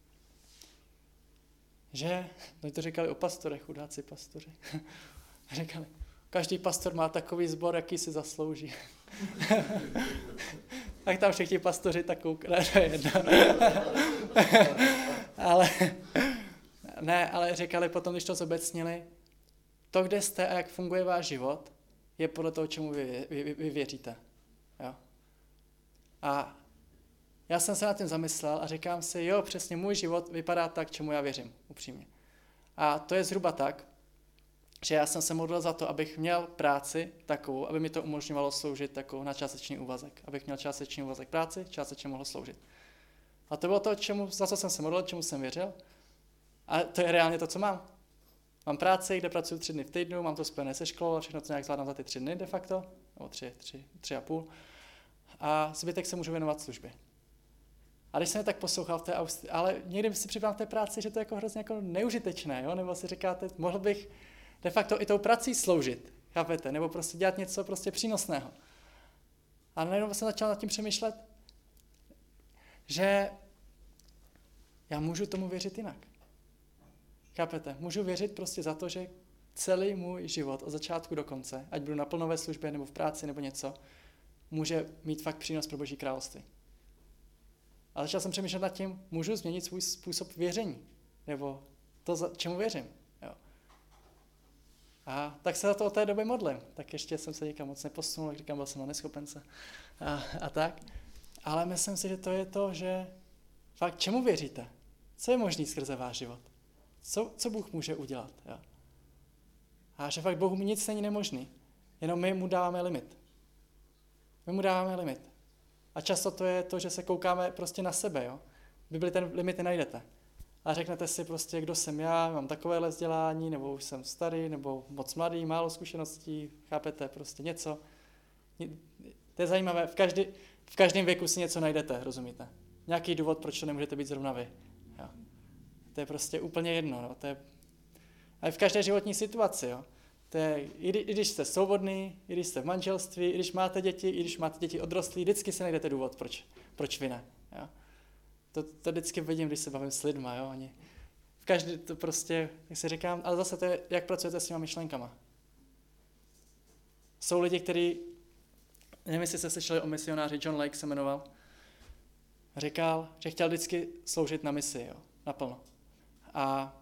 že, no to říkali o pastorech, chudáci pastoři, říkali, každý pastor má takový sbor, jaký si zaslouží. Tak tam všichni pastoři tak koukali, to je jedno. ale říkali potom, když to zobecnili, to, kde jste a jak funguje váš život, je podle toho, čemu vy věříte. Jo? A já jsem se nad tím zamyslel a říkám si, jo, přesně můj život vypadá tak, čemu já věřím, upřímně. A to je zhruba tak, že já jsem se modlil za to, abych měl práci takovou, aby mi to umožňovalo sloužit takovou na částečný úvazek. Abych měl částečný úvazek práci, částečně mohl sloužit. A to bylo to, za co jsem se modlil, čemu jsem věřil. A to je reálně to, co mám. Mám práci, kde pracuji 3 dny v týdnu, mám to spojené se školou a všechno to nějak zvládám za ty 3 dny de facto, nebo 3,5. A zbytek se můžu věnovat službě. A když jsem je tak poslouchal v té ale někdy si připadám v té práci, že to je jako hrozně jako neužitečné, jo? Nebo si říkáte, mohl bych de facto i tou prací sloužit, chápete? Nebo prostě dělat něco prostě přínosného. A najednou jsem začal nad tím přemýšlet, že já můžu tomu věřit jinak. Chápete? Můžu věřit prostě za to, že celý můj život od začátku do konce, ať budu naplno ve službě nebo v práci nebo něco, může mít fakt přínos pro Boží království. A začal jsem přemýšlet nad tím, můžu změnit svůj způsob věření, nebo to, čemu věřím. Jo. A tak se za to od té doby modlím. Tak ještě jsem se nikam moc neposunul, jak říkám, byl jsem na neschopence a tak. Ale myslím si, že to je to, že fakt čemu věříte? Co je možný skrze váš život? Co Bůh může udělat? Jo? A že fakt Bohu nic není nemožný. Jenom my mu dáváme limit. My mu dáváme limit. A často to je to, že se koukáme prostě na sebe. Jo? V Bibli ten limit nenajdete. A řeknete si prostě, kdo jsem já, mám takovéhle vzdělání, nebo už jsem starý, nebo moc mladý, málo zkušeností, chápete, prostě něco. To je zajímavé, v každém věku si něco najdete, rozumíte? Nějaký důvod, proč to nemůžete být zrovna vy. Jo? To je prostě úplně jedno. No? To je... A v každé životní situaci. Jo? To je, i když jste svobodný, i když jste v manželství, i když máte děti odrostlí, vždycky se najdete důvod, proč vy ne. Jo? To vždycky vidím, když se bavím s lidma. Jo? Oni v každý to prostě, jak si říkám, ale zase to je, jak pracujete s těma myšlenkama. Jsou lidi, kteří, nevím, jestli jste slyšeli o misionáři, John Lake se jmenoval, říkal, že chtěl vždycky sloužit na misi, jo? Naplno. A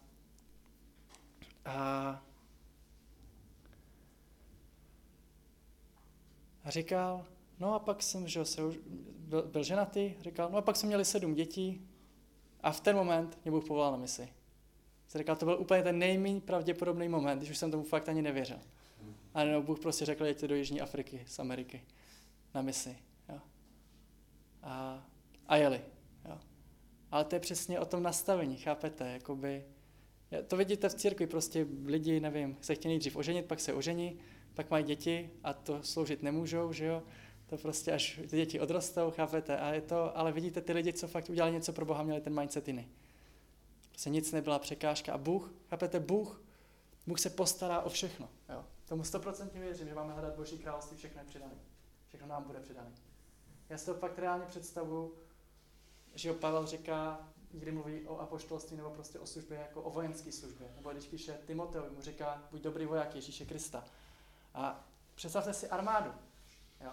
říkal, no a pak jsem, že byl ženatý, říkal, no a pak jsme měli 7 dětí a v ten moment mě Bůh povolal na misi. Říkal, to byl úplně ten nejméně pravděpodobný moment, když už jsem tomu fakt ani nevěřil. A no, Bůh prostě řekl, jeďte do Jižní Afriky, z Ameriky, na misi. Jo. A jeli. Jo. Ale to je přesně o tom nastavení, chápete? Jakoby, to vidíte v církvi, prostě lidi, nevím, se chtějí nejdřív oženit, pak se ožení, pak mají děti a to sloužit nemůžou, že jo? To prostě až ty děti odrostou, chápete? A je to, ale vidíte ty lidi, co fakt udělali něco pro Boha, měli ten mindset jiný. Prostě nic nebyla překážka a Bůh, chápete, Bůh se postará o všechno. Jo? Tomu 100% věřím, že máme hledat Boží království, všechno je přidané. Všechno nám bude přidané. Já si to fakt reálně představuji, že Pavel říká, kdy mluví o apoštolství nebo prostě o službě jako o vojenské službě. Nebo když píše Timoteovi, mu říká, buď dobrý voják Ježíše Krista. A představte si armádu. Jo?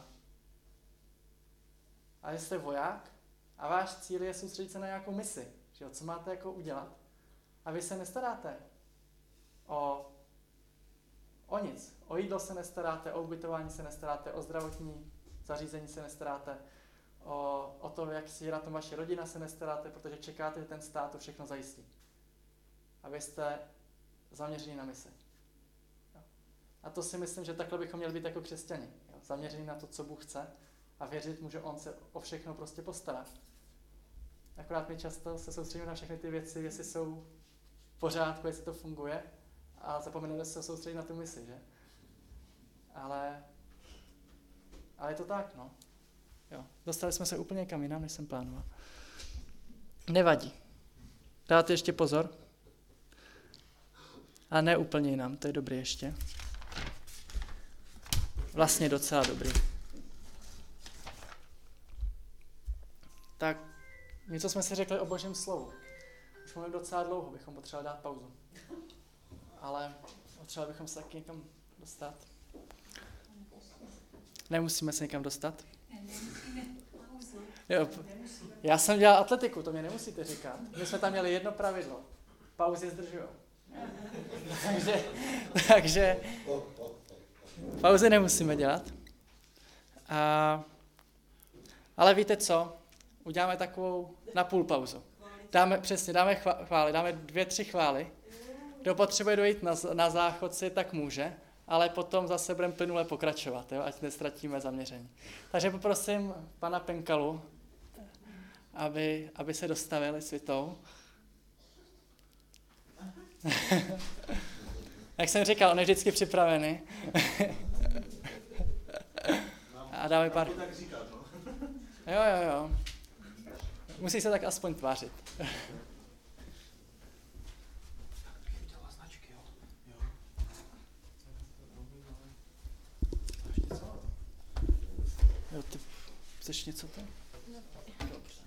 A jste voják a váš cíl je soustředit se na nějakou misi. Že jo? Co máte jako udělat? A vy se nestaráte o nic. O jídlo se nestaráte, o ubytování se nestaráte, o zdravotní zařízení se nestaráte, o to, jak si na tom vaše rodina se nestaráte, protože čekáte, že ten stát to všechno zajistí. A vy jste zaměření na misi. Jo. A to si myslím, že takhle bychom měli být jako křesťani. Jo. Zaměření na to, co Bůh chce a věřit mu, že on se o všechno prostě postará. Akorát my často se soustředíme na všechny ty věci, jestli jsou v pořádku, jestli to funguje a zapomeneme se soustředit na tu misi, že? Ale je to tak, no. Jo. Dostali jsme se úplně kam jinam, než jsem plánoval. Nevadí. Dáte ještě pozor. A ne úplně jinam, to je dobrý ještě. Vlastně docela dobrý. Tak, něco jsme si řekli o Božím slovu. Už mluvím docela dlouho, bychom potřebovali dát pauzu. Ale potřebovali bychom se taky někam dostat. Nemusíme se někam dostat. Jo, já jsem dělal atletiku, to mě nemusíte říkat. My jsme tam měli jedno pravidlo. Pauzy zdržujou. takže pauzy nemusíme dělat. Ale víte co? Uděláme takovou napůl pauzu. Dáme chvály, dáme 2-3 chvály. Kdo potřebuje dojít na záchodci, tak může, ale potom zase budeme plynule pokračovat, jo? Ať nestratíme zaměření. Takže poprosím pana Penkalu, aby se dostavili svitou. Jak jsem říkal, on je vždycky připravený. A dáme pár... Jo. Musí se tak aspoň tvářit. Jo, ty chceš něco tam? Dobře.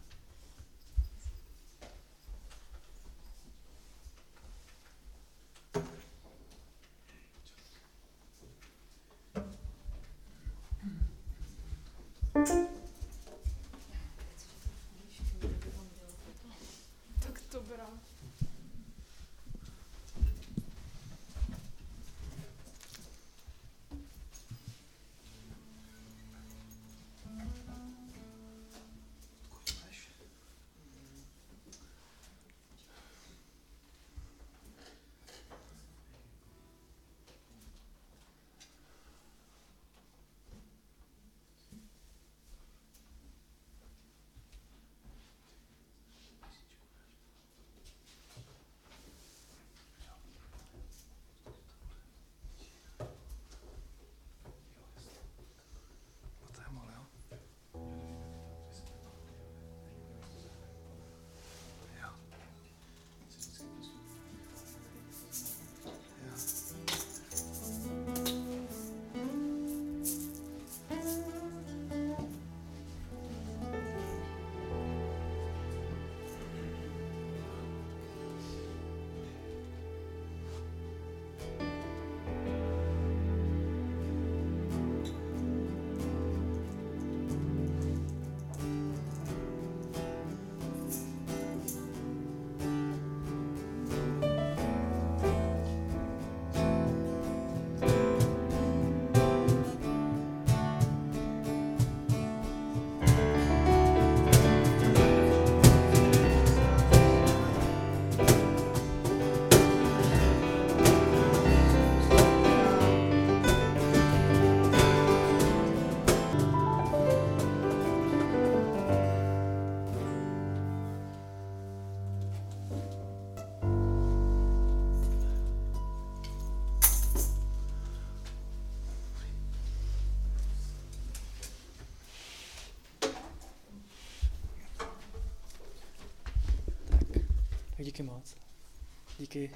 Tak dobrá. Díky moc. Díky.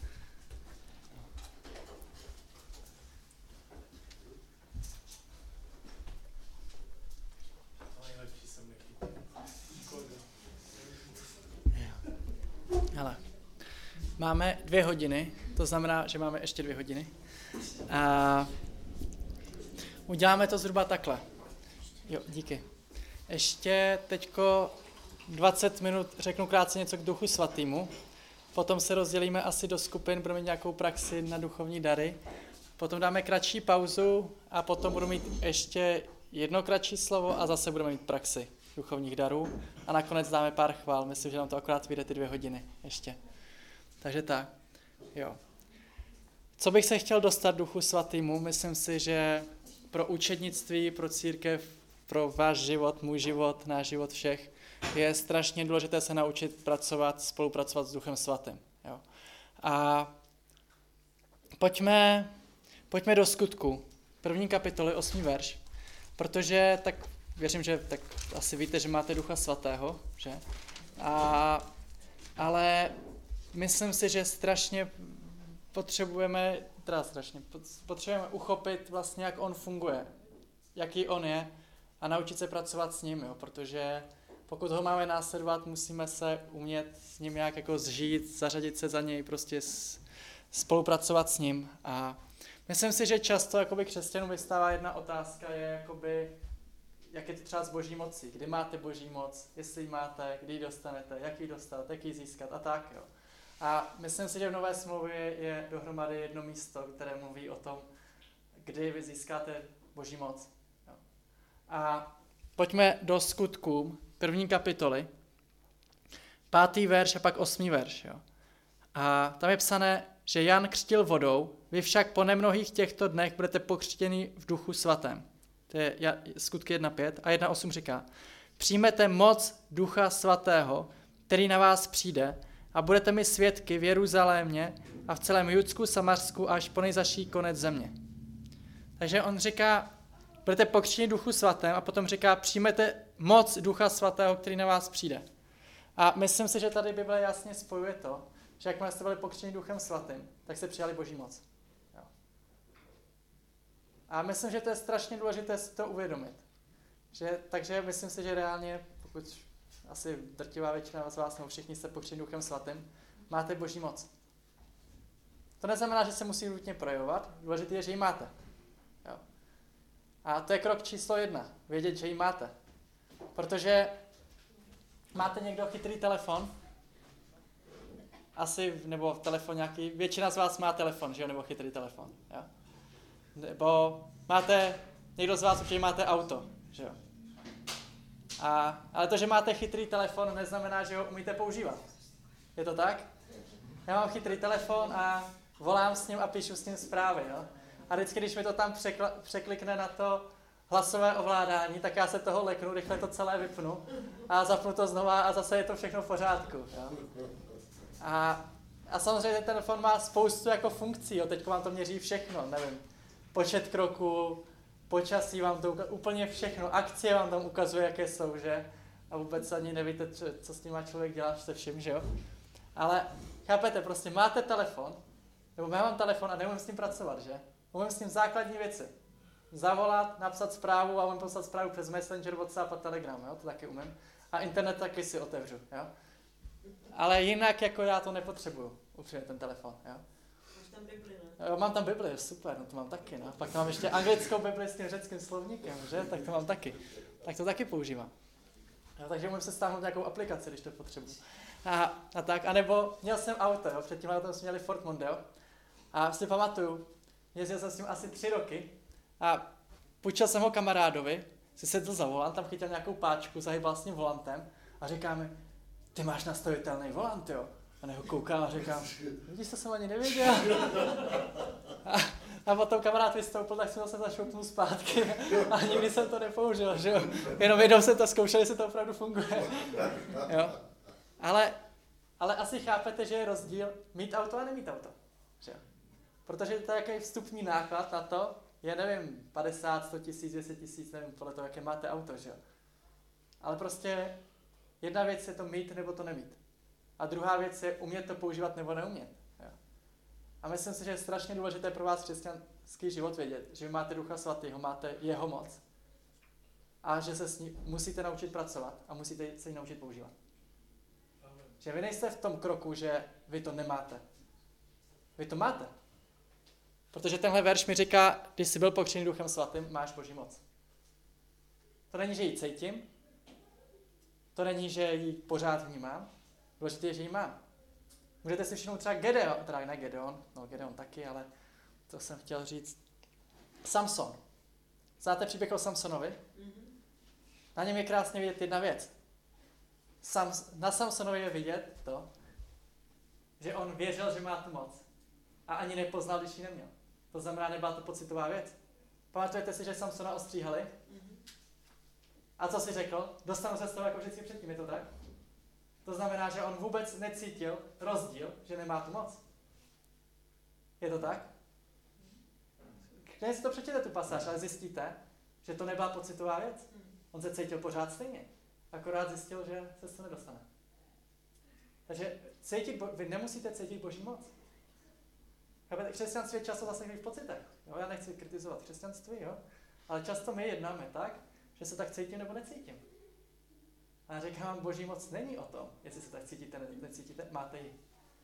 Hele, máme 2 hodiny, to znamená, že máme ještě 2 hodiny. A uděláme to zhruba takhle. Jo, díky. Ještě teďko 20 minut řeknu krátce něco k Duchu Svatýmu, potom se rozdělíme asi do skupin, budeme mít nějakou praxi na duchovní dary, potom dáme kratší pauzu a potom budu mít ještě jedno kratší slovo a zase budeme mít praxi duchovních darů a nakonec dáme pár chvál, myslím, že nám to akorát vyjde ty 2 hodiny ještě. Takže tak, jo. Co bych se chtěl dostat Duchu Svatýmu, myslím si, že pro učednictví, pro církev, pro váš život, můj život, náš život všech, je strašně důležité se naučit spolupracovat s Duchem Svatým. Jo. A pojďme do skutku. 1. kapitoly, 8. verš. Protože tak věřím, že tak asi víte, že máte Ducha Svatého, že? Ale myslím si, že potřebujeme uchopit vlastně, jak on funguje, jaký on je a naučit se pracovat s ním, jo, protože pokud ho máme následovat, musíme se umět s ním nějak jako zžít, zařadit se za něj, prostě spolupracovat s ním. A myslím si, že často jakoby křesťanům vystává jedna otázka, je jakoby, jak je to třeba s boží mocí, kdy máte boží moc, jestli ji máte, kdy ji dostanete, jak ji dostat, jak ji získat a tak. Jo. A myslím si, že v Nové smlouvě je dohromady jedno místo, které mluví o tom, kdy vy získáte Boží moc. Jo. A pojďme do Skutků, 1. kapitoly, 5. verš a pak 8. verš. Jo. A tam je psané, že Jan křtil vodou, vy však po nemnohých těchto dnech budete pokřtěni v Duchu Svatém. To je Skutky 1.5 a 1.8 říká, přijmete moc Ducha Svatého, který na vás přijde a budete mi svědky v Jeruzalémě a v celém Judsku, Samařsku až po nejzaší konec země. Takže on říká, budete pokřtěni Duchu Svatém a potom říká, přijmete moc Ducha Svatého, který na vás přijde. A myslím si, že tady Bible jasně spojuje to, že jakmile jste byli pokřtěni Duchem Svatým, tak jste přijali Boží moc. Jo. A myslím, že to je strašně důležité si to uvědomit. Takže myslím si, že reálně, pokud asi drtivá většina z vás, nebo všichni jste pokřtěni Duchem Svatým, máte Boží moc. To neznamená, že se musí nutně projevovat, důležité je, že ji máte. Jo. A to je krok číslo 1, vědět, že ji máte. Protože máte někdo chytrý telefon, asi, nebo telefon nějaký, většina z vás má telefon, že jo, nebo chytrý telefon, jo. Nebo někdo z vás určitě máte auto, že jo. Ale to, že máte chytrý telefon, neznamená, že ho umíte používat. Je to tak? Já mám chytrý telefon a volám s ním a píšu s ním zprávy, jo. A vždycky, když mi to tam překlikne na to hlasové ovládání, tak já se toho leknu, rychle to celé vypnu a zapnu to znova a zase je to všechno v pořádku, jo. A samozřejmě ten telefon má spoustu jako funkcí, jo. Teď vám to měří všechno, nevím, počet kroků, počasí vám to ukazuje, úplně všechno, akcie vám tam ukazuje, jaké jsou, že? A vůbec ani nevíte, co s tím má člověk dělat, se vším, že jo? Ale chápete, prostě máte telefon, nebo já mám telefon a neumím s tím pracovat, že? Umím s tím základní věci. Zavolat, napsat zprávu a umím poslat zprávu přes Messenger, WhatsApp a Telegram, jo? To taky umím. A internet taky si otevřu, jo? Ale jinak jako já to nepotřebuju, upřímně ten telefon, jo? Máš tam Bibli, ne? Jo, mám tam Bibli, super, no to mám taky, no. Pak tam mám ještě anglickou Bibli s tím řeckým slovníkem, že? Tak to mám taky. Tak to taky používám. Jo, takže můžu se stáhnout nějakou aplikaci, když to potřebuji. A tak, anebo měl jsem auto, jo, předtím autem jsme měli Ford Mondeo a si pamatuju, jezdil jsem s tím asi 3 roky a půjčil jsem ho kamarádovi, si sedl za volant, tam chytil nějakou páčku, zahybal s tím volantem a říká mi, ty máš nastavitelný volant, jo? A na něho koukám a říkám, vidíš, to jsem ani nevěděl. A potom kamarád vystoupil, tak jsem se zašoupnul zpátky a nikdy jsem to nepoužil, že jo? Jenom jednou jsem to zkoušel, jestli to opravdu funguje. Jo? Ale asi chápete, že je rozdíl mít auto a nemít auto. Že? Protože to je jaký vstupní náklad na to, je nevím, 50, 100 tisíc, 200 tisíc, nevím, podle toho, jaké máte auto, že jo? Ale prostě jedna věc je to mít nebo to nemít. A druhá věc je umět to používat nebo neumět. Jo? A myslím si, že je strašně důležité pro vás křesťanský život vědět, že vy máte Ducha Svatého, máte jeho moc a že se s ní musíte naučit pracovat a musíte se ji naučit používat. Že vy nejste v tom kroku, že vy to nemáte. Vy to máte. Protože tenhle verš mi říká, když jsi byl pokřtěný Duchem Svatým, máš Boží moc. To není, že ji cítím, to není, že ji pořád vnímám, důležité je, že ji mám. Můžete si všimnout třeba Gedeon taky, ale to jsem chtěl říct. Samson. Znáte příběh o Samsonovi? Na něm je krásně vidět jedna věc. Na Samsonovi je vidět to, že on věřil, že má tu moc. A ani nepoznal, když ji neměl. To znamená, nebyla to pocitová věc. Pamatujete si, že Samsona ostříhali? A co si řekl? Dostanu se z toho jako vždycky předtím, je to tak? To znamená, že on vůbec necítil rozdíl, že nemá tu moc. Je to tak? Když si to přečtěte tu pasáž, ale zjistíte, že to nebyla pocitová věc. On se cítil pořád stejně. Akorát zjistil, že se z toho nedostane. Takže vy nemusíte cítit Boží moc. Chápete, křesťanství je často zase v pocitech. Jo? Já nechci kritizovat křesťanství, jo? Ale často my jednáme tak, že se tak cítím nebo necítím. A já říkám, Boží moc není o tom, jestli se tak cítíte, necítíte, máte ji.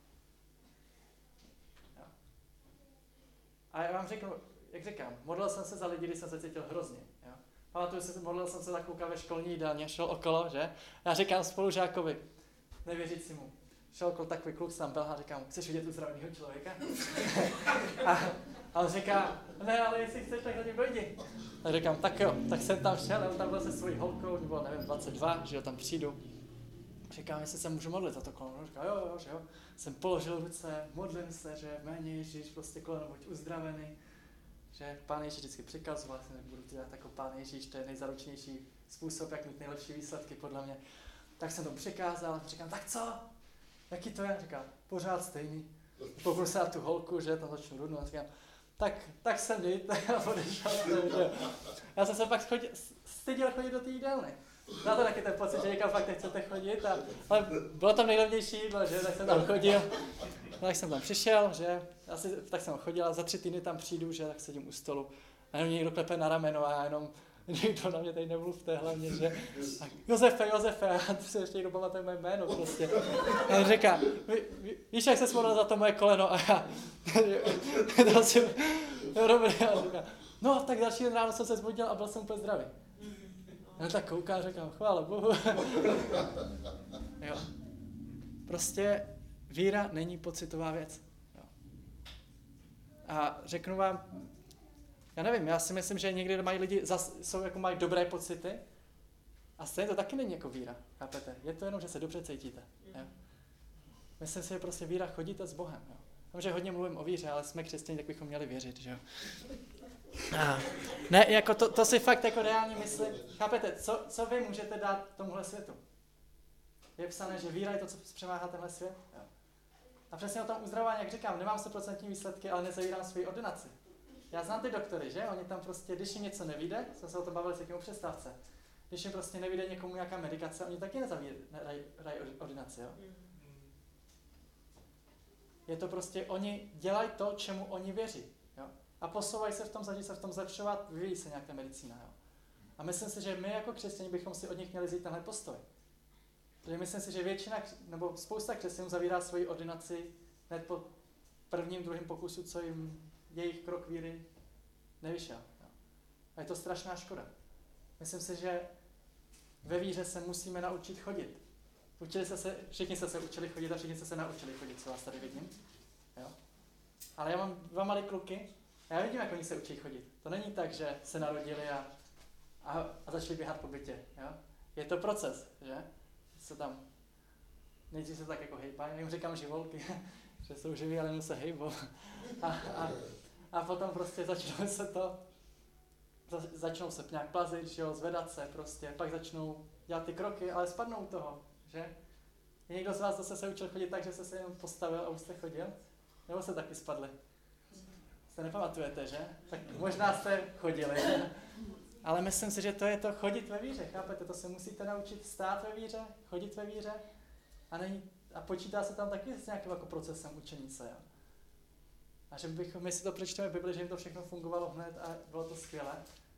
Jo. A já vám řeknu, jak říkám, modlil jsem se za lidi, když jsem se cítil hrozně. Jo. Pamatuju si, modlil jsem se za kluka ve školní jídelně, šel okolo, že? Já říkám spolužákovi, nevěřícímu, šel okolo takový kluk, se tam belhá a říká mu, chceš vidět uzdraveného člověka? a on říká, ne, ale jestli chceš, tak za ním dojdi. A říkám, tak jo, tak jsem tam šel, on tam byl se svojí holkou, bylo, nevím, 22, že jo, tam přijdu. Říkám, jestli se můžu modlit za to koleno. Říkám, jo, že jo. Jsem položil ruce, modlím se, že jméně Ježíš, prostě koleno buď uzdravený. Že Pán Ježíš vždycky přikazoval, budu ti dát jako Pán Ježíš, to je nejzaručnější způsob, jak mít nejlepší výsledky, podle mě. Tak jsem to přikázal, říkám, tak co? Jaký to je? Říkám, pořád stejný. Poprosil tu holku, že tam začnu rudnout, říkám, tak jsem jít a odešel. Já jsem se pak styděl chodit do té jídelny. Znáte taky ten pocit, že někam fakt nechcete chodit, ale bylo tam nejlevnější jídlo, že, tak jsem tam chodil. No, tak jsem tam přišel, že, tak jsem chodil a za 3 týdny tam přijdu, že, tak sedím u stolu a jenom někdo klepe na rameno a já jenom nikdo na mě tady nemluvte hlavně, že a Josefe, a tu se ještě někdo pamatuje moje jméno prostě. A on říká, víš, jak se smodlil za to moje koleno a já, to si, dobrý, a říká, no tak další den ráno jsem se zbudil a byl jsem úplně zdravý. No tak koukám, říkám, chvála Bohu. Jo. Prostě víra není pocitová věc. Jo. A řeknu vám, já nevím, já si myslím, že někdy mají lidi, mají dobré pocity a stejně to taky není jako víra, chápete? Je to jenom, že se dobře cítíte. Jo. Myslím si, že prostě víra chodíte s Bohem. Jo. Vím, že hodně mluvím o víře, ale jsme křesťané, tak bychom měli věřit, že jo. Ne, jako to si fakt jako reálně myslím. Chápete, co vy můžete dát tomuhle světu? Je psané, že víra je to, co přemáhá tenhle svět. Jo. A přesně o tom uzdravování, jak říkám, nemám 100% výsledky, ale nezavírám svoji ordinaci. Já znám ty doktory, že? Oni tam prostě, když jim něco nevyjde, jsme se o tom bavili s jakým přestávce, když jim prostě nevyjde někomu nějaká medikace, oni taky nezavírají ordinaci, jo? Je to prostě, oni dělají to, čemu oni věří, jo? A posouvají se v tom, snaží se v tom zlepšovat, vyvíjí se nějaká medicína, jo? A myslím si, že my jako křesťané bychom si od nich měli vzít tenhle postoj. Protože myslím si, že většina, nebo spousta křesťanů zavírá svoji ordinaci hned po prvním, druhém pokusu, co jim jejich krok víry nevyšel. Jo. A je to strašná škoda. Myslím si, že ve víře se musíme naučit chodit. Všichni jste se učili chodit a všichni jste se naučili chodit, co vás tady vidím. Jo. Ale já mám 2 malé kluky a já vidím, jak oni se učí chodit. To není tak, že se narodili a začali běhat po bytě. Jo. Je to proces, že? Se tam, nejdřív se tak jako hejbá, já jim říkám živolky, že jsou živí, ale jenom se hejbou. A potom prostě začnou se nějak plazit, že jo, zvedat se prostě, pak začnou dělat ty kroky, ale spadnou u toho, že? Je někdo z vás zase se učil chodit tak, že jste se jenom postavil a už jste chodil? Nebo jste taky spadli? Se nepamatujete, že? Tak možná jste chodili. Ale myslím si, že to je to chodit ve víře, chápete? To se musíte naučit stát ve víře, chodit ve víře a počítá se tam taky s nějakým jako procesem učení se, jo? A že my si to přečteme v Bibli, že jim to všechno fungovalo hned a bylo to skvělé.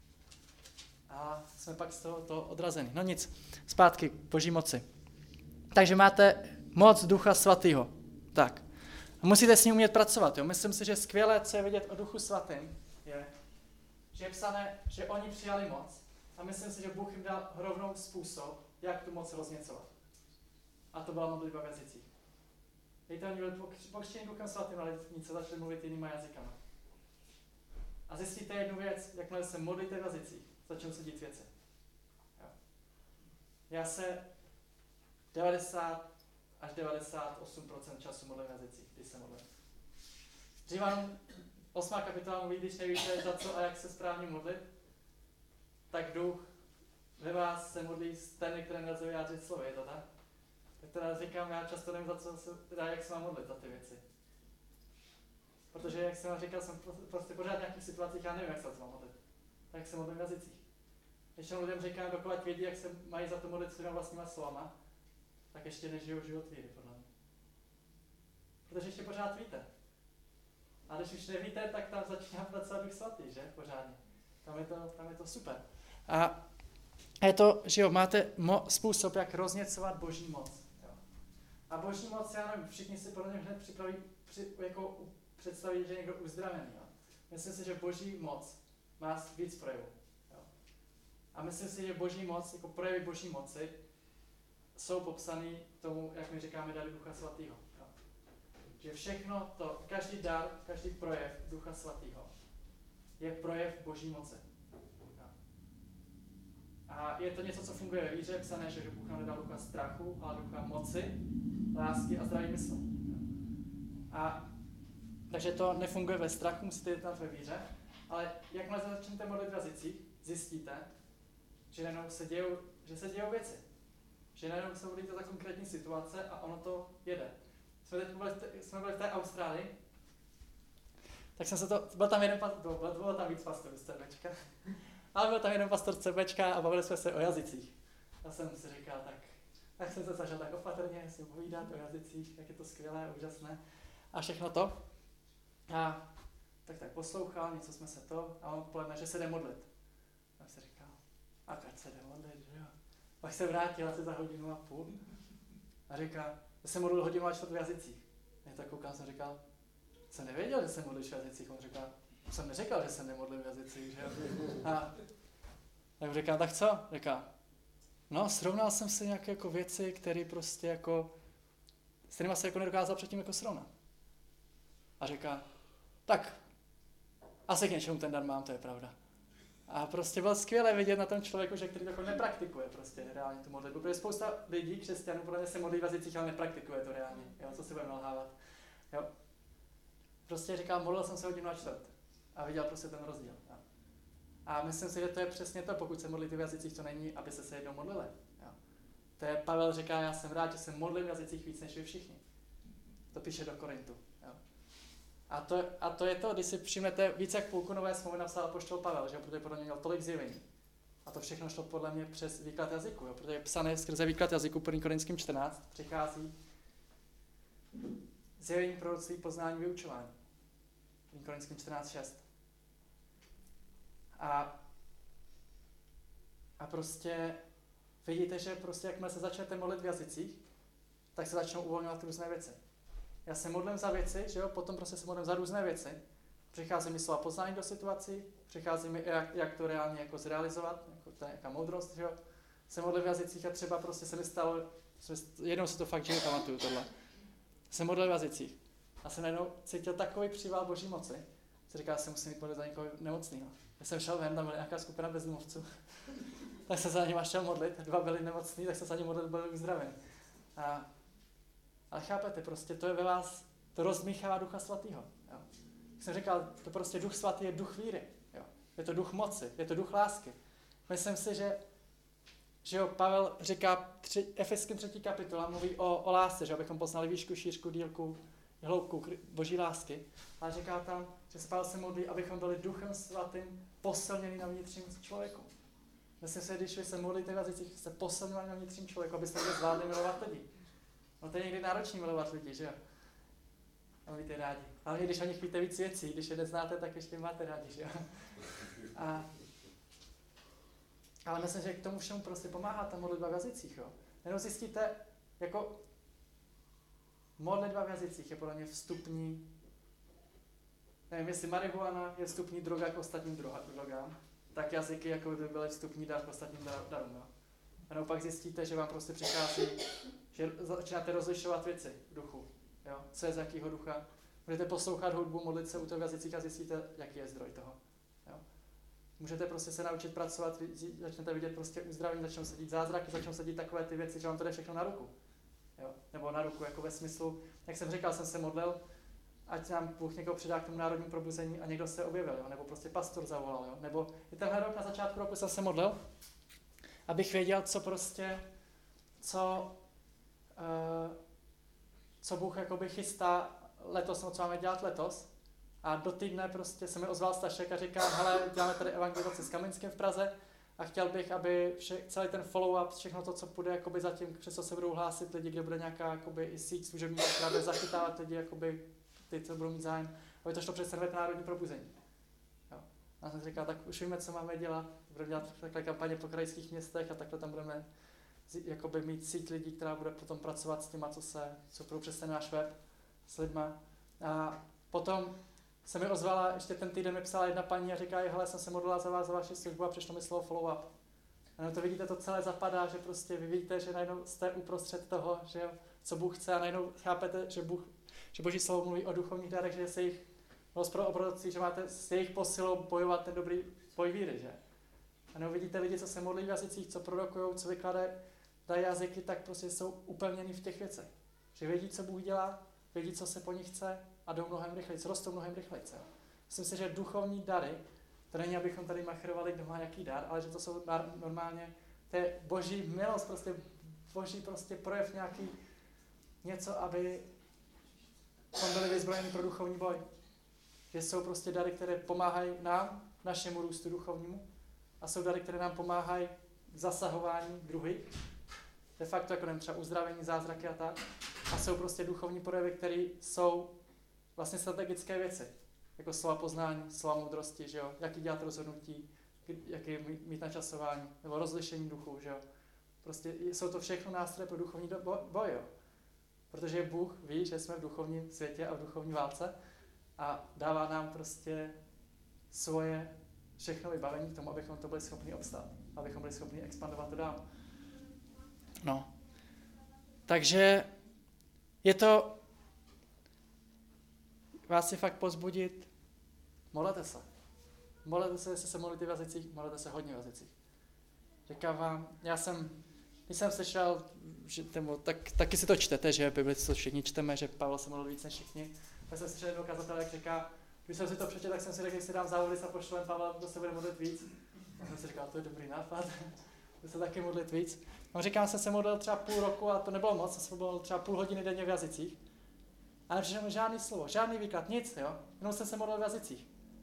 A jsme pak z toho odrazeni. No nic, zpátky k Boží moci. Takže máte moc Ducha Svatého. Tak. A musíte s ním umět pracovat. Jo? Myslím si, že skvělé, co je vidět o Duchu Svatém, je, že je psané, že oni přijali moc a myslím si, že Bůh jim dal rovnou způsob, jak tu moc rozněcovat. A to byla modlitba v jazycích. Víte, oni byli pokřtěni Duchem Svatým, ale nic se začali mluvit jinýma jazykama. A zjistíte jednu věc, jakmile se modlíte v jazycích, začnou se dít věci. Jo. Já se 90 až 98% času modlím v jazycích, když se modlím. Římanům 8. kapitola mluví, když nevíte za co a jak se správně modlit, tak Duch ve vás se modlí z témy, které nelze vyjádřit slovy, je to tak? Tak teda říkám, já často nevím, jak se mám modlit za ty věci. Protože, jak jsem vám říkal, jsem prostě pořád v nějakých situacích, já nevím, jak se mám modlit. Tak se modlím v jazycích. Když lidem říkám, dokud vědí, jak se mají za to modlit svýma vlastníma slovama, tak ještě nežijou život víry, podle mě. Protože ještě pořád víte. A když už nevíte, tak tam začíná pracovat Duch Svatý, že? Pořádně. Tam je to super. A je to, že jo, máte způsob, jak rozněcovat Boží moc. Jo. A Boží moc, já nevím, všichni si podle mě hned představí, že je někdo uzdravený. Jo. Myslím si, že Boží moc má víc projevů. Jo. A myslím si, že Boží moc, jako projevy Boží moci, jsou popsaný tomu, jak my říkáme, dary Ducha Svatého. Že všechno to, každý dar, každý projev Ducha Svatého je projev Boží moci. A je to něco, co funguje ve víře, psané, že Bůh nám nedal ducha strachu, ale ducha moci, lásky a zdraví myslu. Takže to nefunguje ve strachu, musíte jít ve víře, ale jakmile začnete modlit v jazycích, zjistíte, že najednou se dějou věci. Že najednou se modlíte za konkrétní situace a ono to jede. Jsme byli v té Austrálii, tak bylo tam víc pastorů z CBčka, ale byl tam jeden pastor z CBčka a bavili jsme se o jazycích. Já jsem si říkal, tak jsem se začal tak opatrně si povídat o jazycích, jak je to skvělé, úžasné a všechno to. A tak poslouchal, něco jsme se a on poledne, že se jde modlit. A jsem si říkal, a ať se jde modlit, že jo. Pak se vrátil asi za 1,5 hodiny a říká, že se modlil 1,25 hodiny v jazycích. Já tak koukal, jsem říkal, jsem nevěděl, že se modlíš v jazycích. On říká, jsem neříkal, že se nemodlím v jazycích, že jo. A tak říkám, tak co? Říká, no, srovnal jsem si nějaké jako věci, které prostě jako, s kterýma se jako nedokázal předtím jako srovnat. A říká, tak, asi k něčemu ten dar mám, to je pravda. A prostě bylo skvělé vidět na tom člověku, že který to jako nepraktikuje prostě reálně tu modlitbu. Protože spousta lidí, křesťanů, podle mě se modlí v jazycích, ale nepraktikuje to reálně. Jo, co si budeme nalhávat. Jo. Prostě říkal, modlil jsem se 1,25 hodiny a viděl prostě ten rozdíl. Jo. A myslím si, že to je přesně to, pokud se modlíte v jazycích, to není, aby se jednou modlili. Jo. To je, Pavel říká, já jsem rád, že se modlím v jazycích víc než vy všichni. To píše do Korintu. Jo. A to je to, když si všimnete, víc jak půlku Nové smlouvy napsal apoštol Pavel, že? Protože podle mě měl tolik zjevení. A to všechno šlo podle mě přes výklad jazyku, jo? Protože je psané skrze výklad jazyku 1. Korinským 14 přichází zjevení proroctví, poznání, vyučování. 1. Korinským 14:6. A prostě vidíte, že prostě jakmile se začnete modlit v jazycích, tak se začnou uvolňovat různé věci. Já se modlím za věci, že jo, potom prostě se modlím za různé věci. Přichází mi slova poznání do situací, přichází mi, jak to reálně jako zrealizovat, jako to je nějaká moudrost, že jo. Se modlím v jazycích a třeba prostě se mi stalo, jednou si to fakt živě pamatuju tohle. Se modlil v jazycích a jsem najednou cítil takový příval Boží moci, že říká, že se musím jít modlit za někoho nemocného. Já jsem šel ven, tam byla nějaká skupina bezdomovců, tak jsem se za nimi šel modlit, 2 byli nemocní, tak jsem se za ně modlit, byli uzdraveni. Ale chápete, prostě to je ve vás, to rozdmíchává Ducha Svatého. Jak jsem říkal, to prostě Duch Svatý je duch víry. Jo. Je to duch moci, je to duch lásky. Myslím si, že jo, Pavel říká, Efeským 3. kapitola mluví o lásce, že abychom poznali výšku, šířku, dílku, hloubku Boží lásky. Ale říká tam, že Pavel se modlí, abychom byli Duchem Svatým posilněni na vnitřním člověku. Myslím si, že když vy se modlíte v jazycích, jste posilněni na vnitřním člověku, abyste zvládli milovat lidi. No to je někdy náročný milovat lidi, že jo? A víte rádi. Ale když o nich víte víc věcí, když je neznáte, tak ještě máte rádi, že jo? Ale myslím, že k tomu všemu prostě pomáhá ta modlitba v jazycích, jo? Jenom zjistíte, jako modlitba v jazycích je podle mě vstupní, nevím, jestli marihuana je vstupní droga k ostatním drogám, tak jazyky jako by byly vstupní dar k ostatním darům, jo? A naopak zjistíte, že vám prostě přichází, že začínáte rozlišovat věci v duchu. Jo? Co je z jakého ducha. Můžete poslouchat hudbu, modlit se u toho v jazycích a zjistíte, jaký je zdroj toho. Jo? Můžete prostě se naučit pracovat, začnete vidět prostě uzdravení, začnou se dít zázraky, začnou se dít takové ty věci, že vám to jde všechno na ruku. Jo? Nebo na ruku, jako ve smyslu, jak jsem říkal, jsem se modlil, ať nám Bůh někoho přidá k tomu národnímu probuzení a někdo se objevil, jo? Nebo prostě pastor zavolal. Jo? Nebo i tenhle rok na začátku roku jsem se modlil, abych věděl, co Bůh jakoby chystá letos, co máme dělat letos. A do týdne prostě se mi ozval Stašek a říká, hele, děláme tady evangelizaci s Kamenským v Praze a chtěl bych, aby celý ten follow-up, všechno to, co půjde jakoby zatím, přes co se budou hlásit lidi, kde bude nějaká jakoby i síť služební, která bude zachytávat lidi, jakoby ty, co budou mít zájem, aby to šlo přes server národní probuzení. Jo. A jsem říkal, tak už víme, co máme dělat, budeme dělat takhle kampaně po krajských městech a takhle tam budeme jakoby mít síť lidí, která bude potom pracovat s těma, co budou přes ten náš web, s lidma. A potom se mi ozvala, ještě ten týden mi psala jedna paní a říká, hele, jsem se modlila za vás, za vaši službu a přišlo mi slovo follow-up. A to vidíte, to celé zapadá, že prostě vy vidíte, že najednou jste uprostřed toho, že jo, co Bůh chce a najednou chápete, že Boží slovo mluví o duchovních darech, že se jich o prorocích, že máte s jejich posilou bojovat ten dobrý boj víry, že? A nebo vidíte lidi, co se modlí v jazycích, co prorokujou, co vykladají, dají jazyky, tak prostě jsou upevněni v těch věcech. Že vědí, co Bůh dělá, vědí, co se po nich chce a jdou mnohem rychleji, rostou mnohem rychleji. Myslím si, že duchovní dary, to není, abychom tady machrovali, kdo má jaký dar, ale že to jsou normálně, to je boží milost, prostě boží prostě projev nějaký, něco, aby jsme byli vyzbrojeni pro duchovní boj. Že jsou prostě dary, které pomáhají nám, našemu růstu duchovnímu, a jsou dary, které nám pomáhají k zasahování druhých. De facto jako třeba uzdravení, zázraky a tak. A jsou prostě duchovní projevy, které jsou vlastně strategické věci. Jako slova poznání, slova moudrosti, že jo? Jaký dělat rozhodnutí, jaký mít načasování, nebo rozlišení duchu, že jo? Prostě jsou to všechno nástroje pro duchovní boj, jo? Protože Bůh ví, že jsme v duchovním světě a v duchovní válce a dává nám prostě svoje všechno vybavení k tomu, abychom to byli schopni obstát, abychom byli schopni expandovat to dál. No. Takže je to vás si fakt pozbudit, modlete se. Modlete se, jestli se modlíte v jazycích, modlete se hodně v jazycích. Říkám vám, když jsem slyšel, že taky si to čtete, že Bibli to všichni čteme, že Pavel se modlil víc než všichni, tak jsem slyšel jednoho kazatele, jak říká, když jsem si to přečetl, tak jsem si řekl, že si dám závodit a pošlem Pavla, kdo se bude modlit víc. A jsem si říkal, to je dobrý nápad, budu se taky modlit víc. A říkám, jsem se modlil třeba půl roku a to nebylo moc, jsem se modlil třeba půl hodiny denně v jazycích. A nepřišel mi žádný slovo, žádný výklad, nic, jo. Jenom jsem se modlil v jazycích.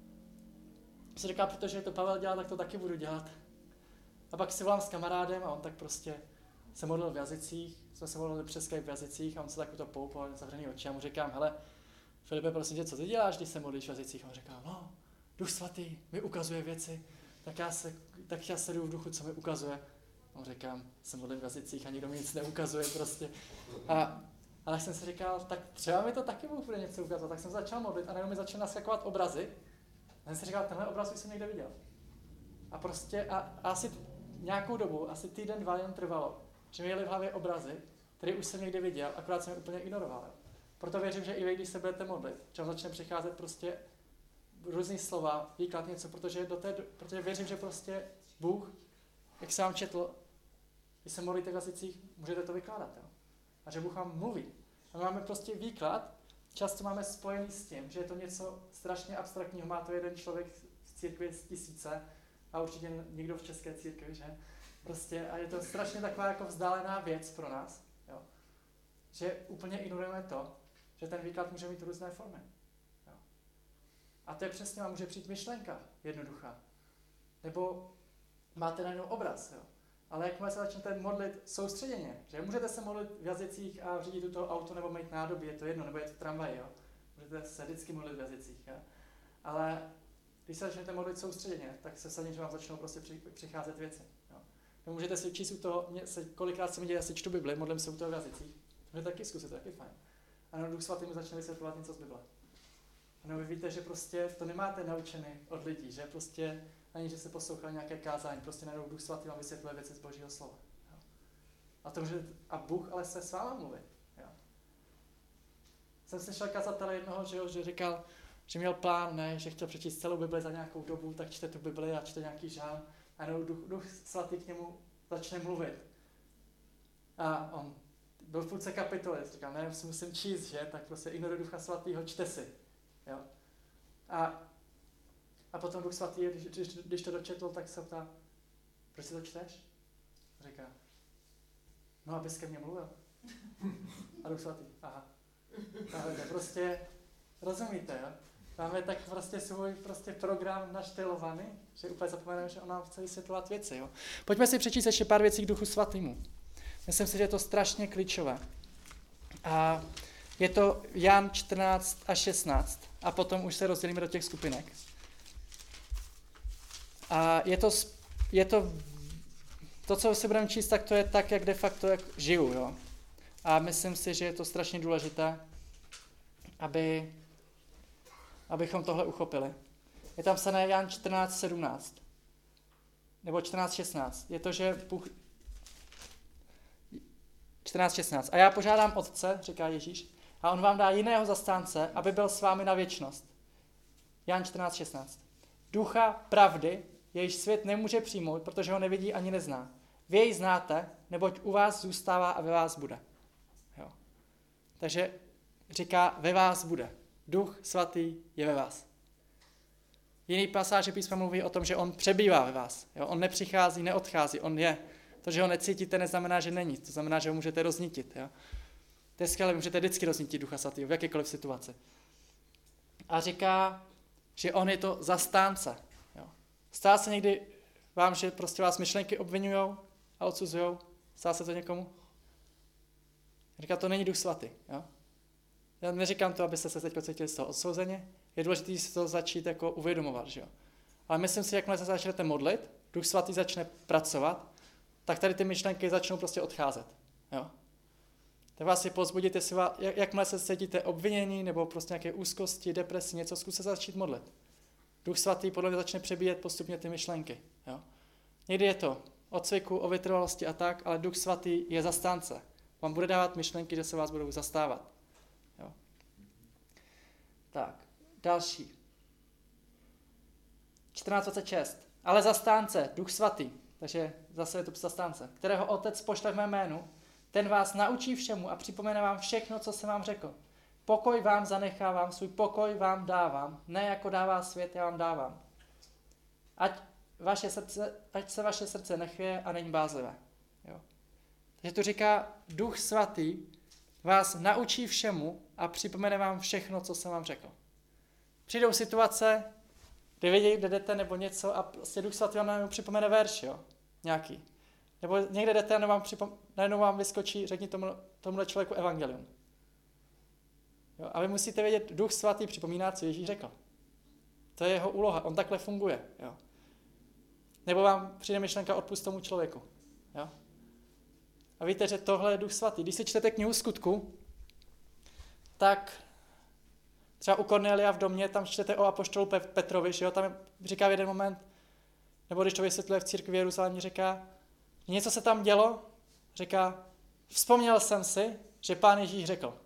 Jsem říkal, protože to Pavel dělá, tak to taky budu dělat. A pak si volám s kamarádem a on tak prostě se modlil v jazycích, jsme se modlili přes Skype v jazycích a on se tak to poupal, zavřený oči a mu říkám, hele, Filipe, prosím tě, co ty děláš, když se modlíš v jazycích? A on říká, no, Duch svatý mi ukazuje věci, tak já se jdu v duchu, co mi ukazuje. A on říkám, se modlím v jazycích a nikdo mi nic neukazuje prostě. Ale jsem si říkal, tak třeba mi to taky Bůh bude něco ukazovat, tak jsem začal modlit a najednou mi začal naskakovat obrazy. A jsem si říkal, tenhle obraz už jsem někde viděl. A prostě a asi nějakou dobu, asi týden, 2 jen trvalo, že mi jeli v hlavě obrazy, které už jsem někde viděl, akorát jsem je úplně ignoroval. Proto věřím, že i vy, když se budete modlit, že vám začne přicházet prostě různý slova, výklad něco, protože věřím, že prostě Bůh, jak jsem vám četl, když se modlíte v jazycích, můžete to vykládat. Jo? A že Bůh vám mluví. A my máme prostě výklad, často máme spojený s tím, že je to něco strašně abstraktního, má to jeden člověk v církvi z 1000 a určitě někdo v české církvi, že? Prostě, a je to strašně taková jako vzdálená věc pro nás, jo? Že úplně ignorujeme to, že ten výklad může mít různé formy. Jo? A to je přesně, vám může přijít myšlenka jednoduchá. Nebo máte najednou obraz, jo? Ale jakmile se začnete modlit soustředěně, že můžete se modlit v jazycích a řídit do toho auto nebo mít nádobí, je to jedno, nebo jet v tramvaji, jo? Můžete se vždycky modlit v jazycích, jo? Ale když se začnete modlit soustředěně, tak se sadně, že vám začnou prostě přicházet věci. Jo? Můžete si číst u toho, kolikrát se mi děje, asi čtu Bibli, modlím se u toho v jazycích. Můžete taky zkusit, to je taky fajn. A Duch svatý mi začne vysvětlovat něco z Bible. A vy víte, že prostě to nemáte naučený od lidí, že prostě ani, že se poslouchali nějaké kázání, prostě najednou Duch svatý vám vysvětluje věci z Božího slova. Jo? A Bůh ale se s váma mluví. Jo? Jsem slyšel kazatele jednoho, že říkal, že měl plán, ne, že chtěl přečíst celou Bibli za nějakou dobu, tak čte tu Bibli a čte nějaký žálm a Duch svatý k němu začne mluvit. A on byl v půlce kapitoly, říkal, ne, musím číst, že, tak prostě ignoruj Ducha svatýho, čte si. Jo? A potom Duch svatý, když to dočetl, tak se ptá, proč si to čteš? Říká, no, abys ke mně mluvil. A Duch svatý, aha. Ale prostě, rozumíte, jo? Máme tak prostě svůj program naštylovaný, že úplně zapomeneme, že on nám chce vysvětlovat věci, jo? Pojďme si přečíst ještě pár věcí k Duchu svatýmu. Myslím si, že je to strašně klíčové. A je to Jan 14 a 16. A potom už se rozdělíme do těch skupinek. A je to, co si budeme číst, tak to je tak, jak de facto jak žiju. Jo? A myslím si, že je to strašně důležité, abychom tohle uchopili. Je tam psané Jan 14, 17. nebo 14.16, je to, že Bůh 14.16. A já požádám Otce, říká Ježíš, a on vám dá jiného zastánce, aby byl s vámi na věčnost. Jan 14.16. Ducha pravdy, jejíž svět nemůže přijmout, protože ho nevidí ani nezná. Vy jej znáte, neboť u vás zůstává a ve vás bude. Jo. Takže říká, ve vás bude. Duch svatý je ve vás. Jiný pasáže písma mluví o tom, že on přebývá ve vás. Jo. On nepřichází, neodchází, on je. To, že ho necítíte, neznamená, že není. To znamená, že ho můžete roznítit. Jo. To je skvělé, můžete vždycky roznítit Ducha svatého v jakékoliv situaci. A říká, že on je to zastánce. Jo. Stá se někdy vám, že prostě vás myšlenky obvinujou a odsuzujou? Stá se to někomu? Říká, to není Duch svatý. Jo. Já neříkám to, abyste se teď cítili z toho odsouzeně. Je důležité si to začít jako uvědomovat. Že jo. Ale myslím si, jakmile se začnete modlit, Duch svatý začne pracovat, tak tady ty myšlenky začnou prostě odcházet. Jo. Tak vás si pozbudit, jakmile se cítíte obvinění nebo prostě nějaké úzkosti, depresi, něco, zkuste začít modlit. Duch svatý podle mě začne přebíjet postupně ty myšlenky. Jo. Někdy je to o cviku, o vytrvalosti a tak, ale Duch svatý je zastánce. Vám bude dávat myšlenky, že se vás budou zastávat. Jo. Tak, další. 14.26. Ale zastánce, Duch svatý, takže zase je to zastánce, kterého Otec pošle v mé jménu, ten vás naučí všemu a připomene vám všechno, co jsem vám řekl. Pokoj vám zanechávám, svůj pokoj vám dávám, ne jako dává svět, já vám dávám. Ať se vaše srdce nechvěje a není bázlivé. Jo. Takže tu říká, Duch svatý vás naučí všemu a připomene vám všechno, co jsem vám řekl. Přijdou situace, kdy vědí, kde jdete nebo něco a prostě Duch svatý vám připomene verš, jo, nějaký. Nebo někde jdete a najednou vám vyskočí, řekni tomuhle člověku evangelium. Jo, a vy musíte vědět, Duch svatý připomíná, co Ježíš řekl. To je jeho úloha, on takhle funguje. Jo. Nebo vám přijde myšlenka odpust tomu člověku. Jo. A víte, že tohle je Duch svatý. Když si čtete knihu Skutku, tak třeba u Kornélia v domě, tam čtete o apoštolu Petrovi, že jo, tam říká v jeden moment, nebo když to vysvětluje v církvi v Jeruzalémě, říká, něco se tam dělo, říká, vzpomněl jsem si, že Pán Ježíš řekl,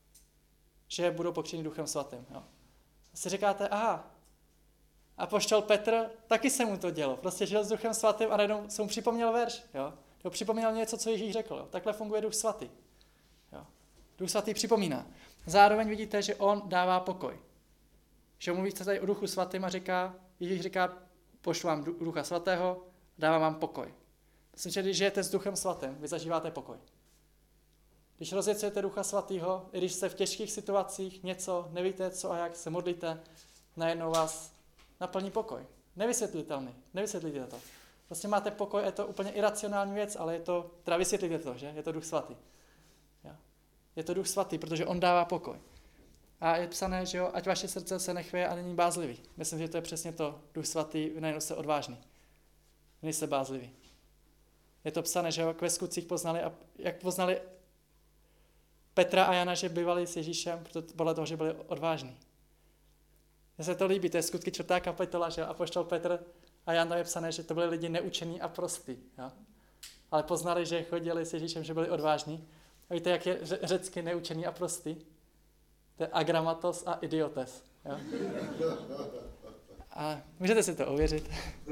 že budou pokřtěni Duchem svatým. Jo. A si říkáte, aha, apoštol Petr, taky se mu to dělo, prostě žil s Duchem svatým a najednou se mu připomněl verš, jo. To připomněl něco, co Ježíš řekl. Jo. Takhle funguje Duch svatý. Jo. Duch svatý připomíná. Zároveň vidíte, že on dává pokoj. Že mluví se tady o Duchu svatým a říká, Ježíš říká, pošlu vám Ducha svatého, dávám vám pokoj. Myslím, že když žijete s Duchem svatým, vy zažíváte pokoj. Když rozjecujete Ducha svatého, i když jste v těžkých situacích něco, nevíte co a jak, se modlíte, najednou vás naplní pokoj. Nevysvětlitelný, nevysvětlíte to. Prostě máte pokoj, je to úplně iracionální věc, ale je to, teda vysvětlíte to, že? Je to Duch svatý. Jo. Je to Duch svatý, protože on dává pokoj. A je psané, že jo, ať vaše srdce se nechvěje a není bázlivý. Myslím, že to je přesně to, Duch svatý, najednou se odvážný. Nejste bázlivý. Je to psané, že jo, jak ve Skutcích poznali, a jak poznali Petra a Jana, že bývali s Ježíšem, podle toho, že byli odvážní. Mně se to líbí, to je Skutky 4. kapitola, že jo, apoštol Petr a Jan, tam je psané, že to byli lidi neučení a prostý. Jo? Ale poznali, že chodili s Ježíšem, že byli odvážní. A víte, jak je řecky neučený a prostý? To je agramatos a idiotes. Jo? A můžete si to ověřit.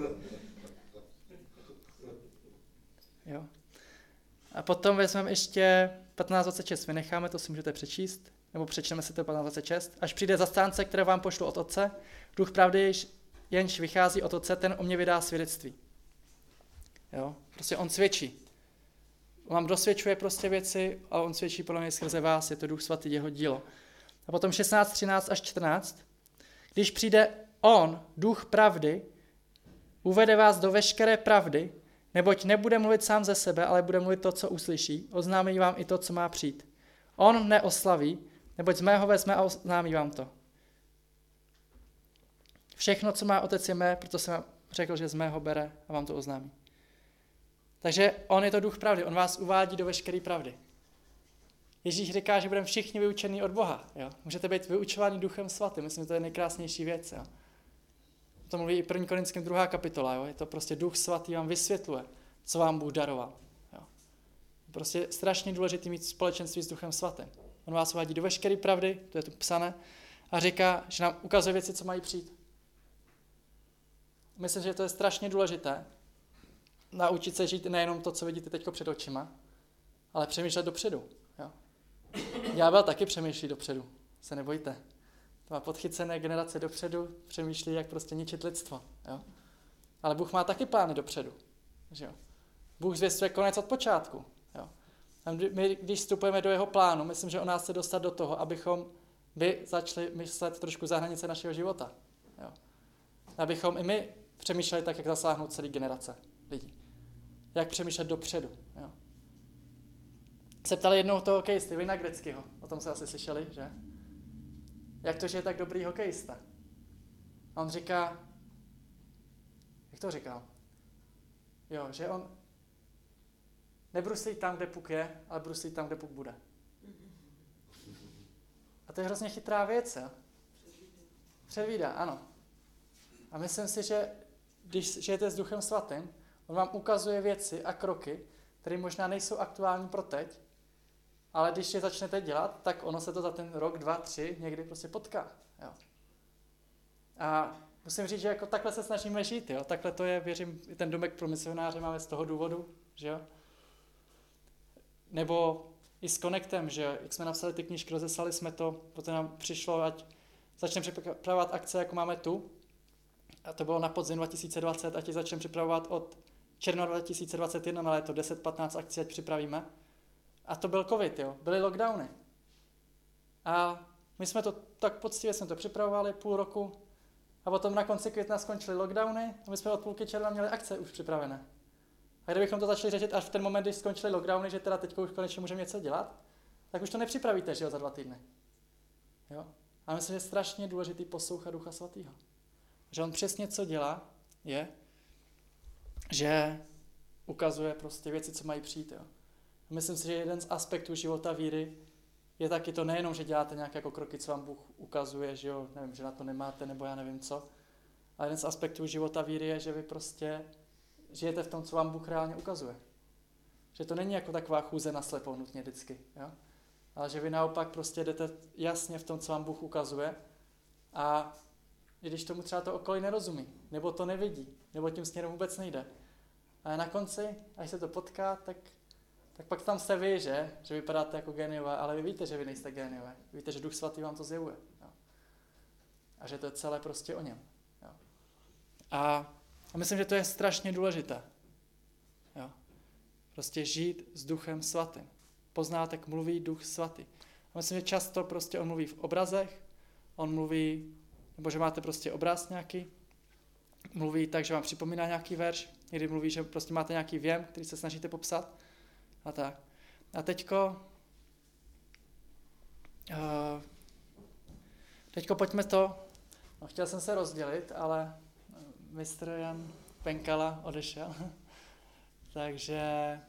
Jo. A potom vezmeme ještě 15.26. Vynecháme to, si můžete přečíst, nebo přečteme si to 15.26. Až přijde zastánce, které vám pošlu od Otce, Duch pravdy, jenž vychází od Otce, ten o mě vydá svědectví. Jo? Prostě on svědčí. On vám dosvědčuje prostě věci a on svědčí podle mě skrze vás, je to Duch svatý, jeho dílo. A potom 16, 13 až 14. Když přijde on, Duch pravdy, uvede vás do veškeré pravdy, neboť nebude mluvit sám ze sebe, ale bude mluvit to, co uslyší. Oznámí vám i to, co má přijít. On mne oslaví, neboť z mého vezme a oznámí vám to. Všechno, co má Otec, je mé, proto jsem vám řekl, že z mého bere a vám to oznámí. Takže on je to Duch pravdy, on vás uvádí do veškeré pravdy. Ježíš říká, že budeme všichni vyučení od Boha. Jo? Můžete být vyučováni Duchem svatým, myslím, že to je nejkrásnější věc. Jo? to mluví i 1. Korinským 2. kapitola, jo? Je to prostě Duch Svatý vám vysvětluje, co vám Bůh daroval. Jo? Prostě strašně důležitý mít společenství s Duchem Svatým. On vás uvádí do veškeré pravdy, to je tu psané, a říká, že nám ukazuje věci, co mají přijít. Myslím, že to je strašně důležité, naučit se žít nejenom to, co vidíte teď před očima, ale přemýšlet dopředu. Jo? Ďábel taky přemýšlí dopředu, se nebojte. To má podchycené generace dopředu, přemýšlí, jak prostě ničit lidstvo. Jo? Ale Bůh má taky plány dopředu. Že jo? Bůh zvěstuje konec od počátku. Jo? A my, když vstupujeme do jeho plánu, myslím, že on nás chce dostat do toho, abychom by začali myslet trošku za hranice našeho života. Jo? Abychom i my přemýšleli tak, jak zasáhnout celý generace lidí. Jak přemýšlet dopředu. Jo? Se ptali jednou toho hokejisty, Wayna Gretzkyho, o tom se asi slyšeli, že? Jak to, že je tak dobrý hokejista? A on říká, jak to říkal? Jo, že on nebruslí tam, kde puk je, ale bruslí tam, kde puk bude. A to je hrozně chytrá věc, jo? Předvídá, ano. A myslím si, že když žijete s Duchem Svatým, on vám ukazuje věci a kroky, které možná nejsou aktuální pro teď, ale když je začnete dělat, tak ono se to za ten rok, 2, 3 někdy prostě potká. Jo. A musím říct, že jako takhle se snažíme žít. Jo. Takhle to je, věřím, i ten domek pro misionáře máme z toho důvodu. Že jo. Nebo i s Connectem, že jak jsme napsali ty knížky, rozeslali jsme to, protože nám přišlo, ať začneme připravovat akce, jako máme tu. A to bylo na podzim 2020, ať ji začneme připravovat od června 2021 na léto, 10-15 akcí, ať připravíme. A to byl covid, jo. Byly lockdowny. A my jsme to tak poctivě jsme to připravovali půl roku a potom na konci května skončily lockdowny a my jsme od půlky června měli akce už připravené. A kdybychom to začali řešit až v ten moment, když skončily lockdowny, že teda teď už konečně můžeme něco dělat, tak už to nepřipravíte, že jo, za 2 týdny. Jo? A myslím, že je strašně důležitý poslouchat Ducha Svatého. Že on přesně co dělá, je, že ukazuje prostě věci, co mají přijít, jo. Myslím si, že jeden z aspektů života víry je taky to nejenom, že děláte nějaké jako kroky, co vám Bůh ukazuje, že jo, nevím, že na to nemáte, nebo já nevím co. Ale jeden z aspektů života víry je, že vy prostě žijete v tom, co vám Bůh reálně ukazuje. Že to není jako taková chůze na slepou nutně vždycky, jo. Ale že vy naopak prostě jdete jasně v tom, co vám Bůh ukazuje a i když tomu třeba to okolí nerozumí, nebo to nevidí, nebo tím směrem vůbec nejde. A na konci, až se to potká, tak pak tam jste vy, že vypadáte jako géniové, ale vy víte, že vy nejste géniové. Víte, že Duch Svatý vám to zjevuje. Jo. A že to je celé prostě o něm. Jo. A myslím, že to je strašně důležité. Jo. Prostě žít s Duchem Svatým. Poznáte, jak mluví Duch Svatý. A myslím, že často prostě on mluví v obrazech, on mluví, nebo že máte prostě obraz nějaký, mluví tak, že vám připomíná nějaký verš, někdy mluví, že prostě máte nějaký věm, který se snažíte popsat. A tak. A teďko pojďme to, chtěl jsem se rozdělit, ale mistr Jan Penkala odešel, takže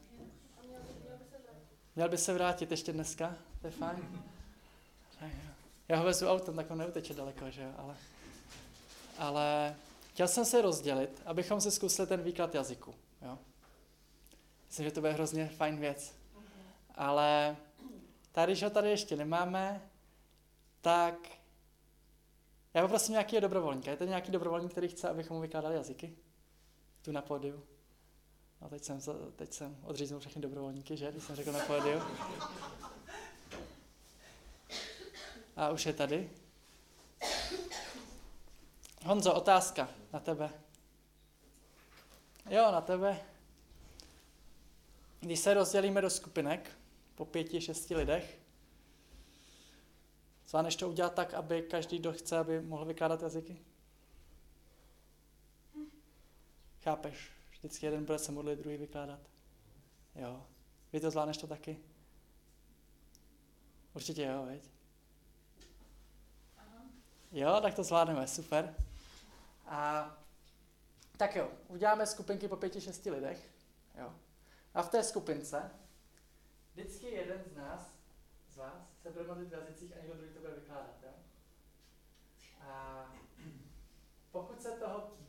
měl by se vrátit ještě dneska, to je fajn. Já ho vezu autem, tak on neuteče daleko, že jo, ale chtěl jsem se rozdělit, abychom si zkusili ten výklad jazyku, jo. Myslím, že to bude hrozně fajn věc. Ale tady, když ho tady ještě nemáme, tak já poprosím nějakého dobrovolníka. Je to nějaký dobrovolník, který chce, abychom mu vykládali jazyky? Tu na pódiu. No, teď jsem odříznul všechny dobrovolníky, že? Když jsem řekl na pódiu. A už je tady. Honzo, otázka na tebe. Jo, na tebe. Když se rozdělíme do skupinek po 5-6 lidech, zvládneš to udělat tak, aby každý, kdo chce, aby mohl vykládat jazyky? Chápeš? Vždycky jeden bude se modlit, druhý vykládat. Jo. Vy to zvládneš to taky? Určitě jo, veď? Jo, tak to zvládneme, super. A tak jo, uděláme skupinky po 5-6 lidech. Jo. A v té skupince vždycky jeden z vás, se bude modlit v jazycích a někdo druhý to bude vykládat. Jo? A pokud se toho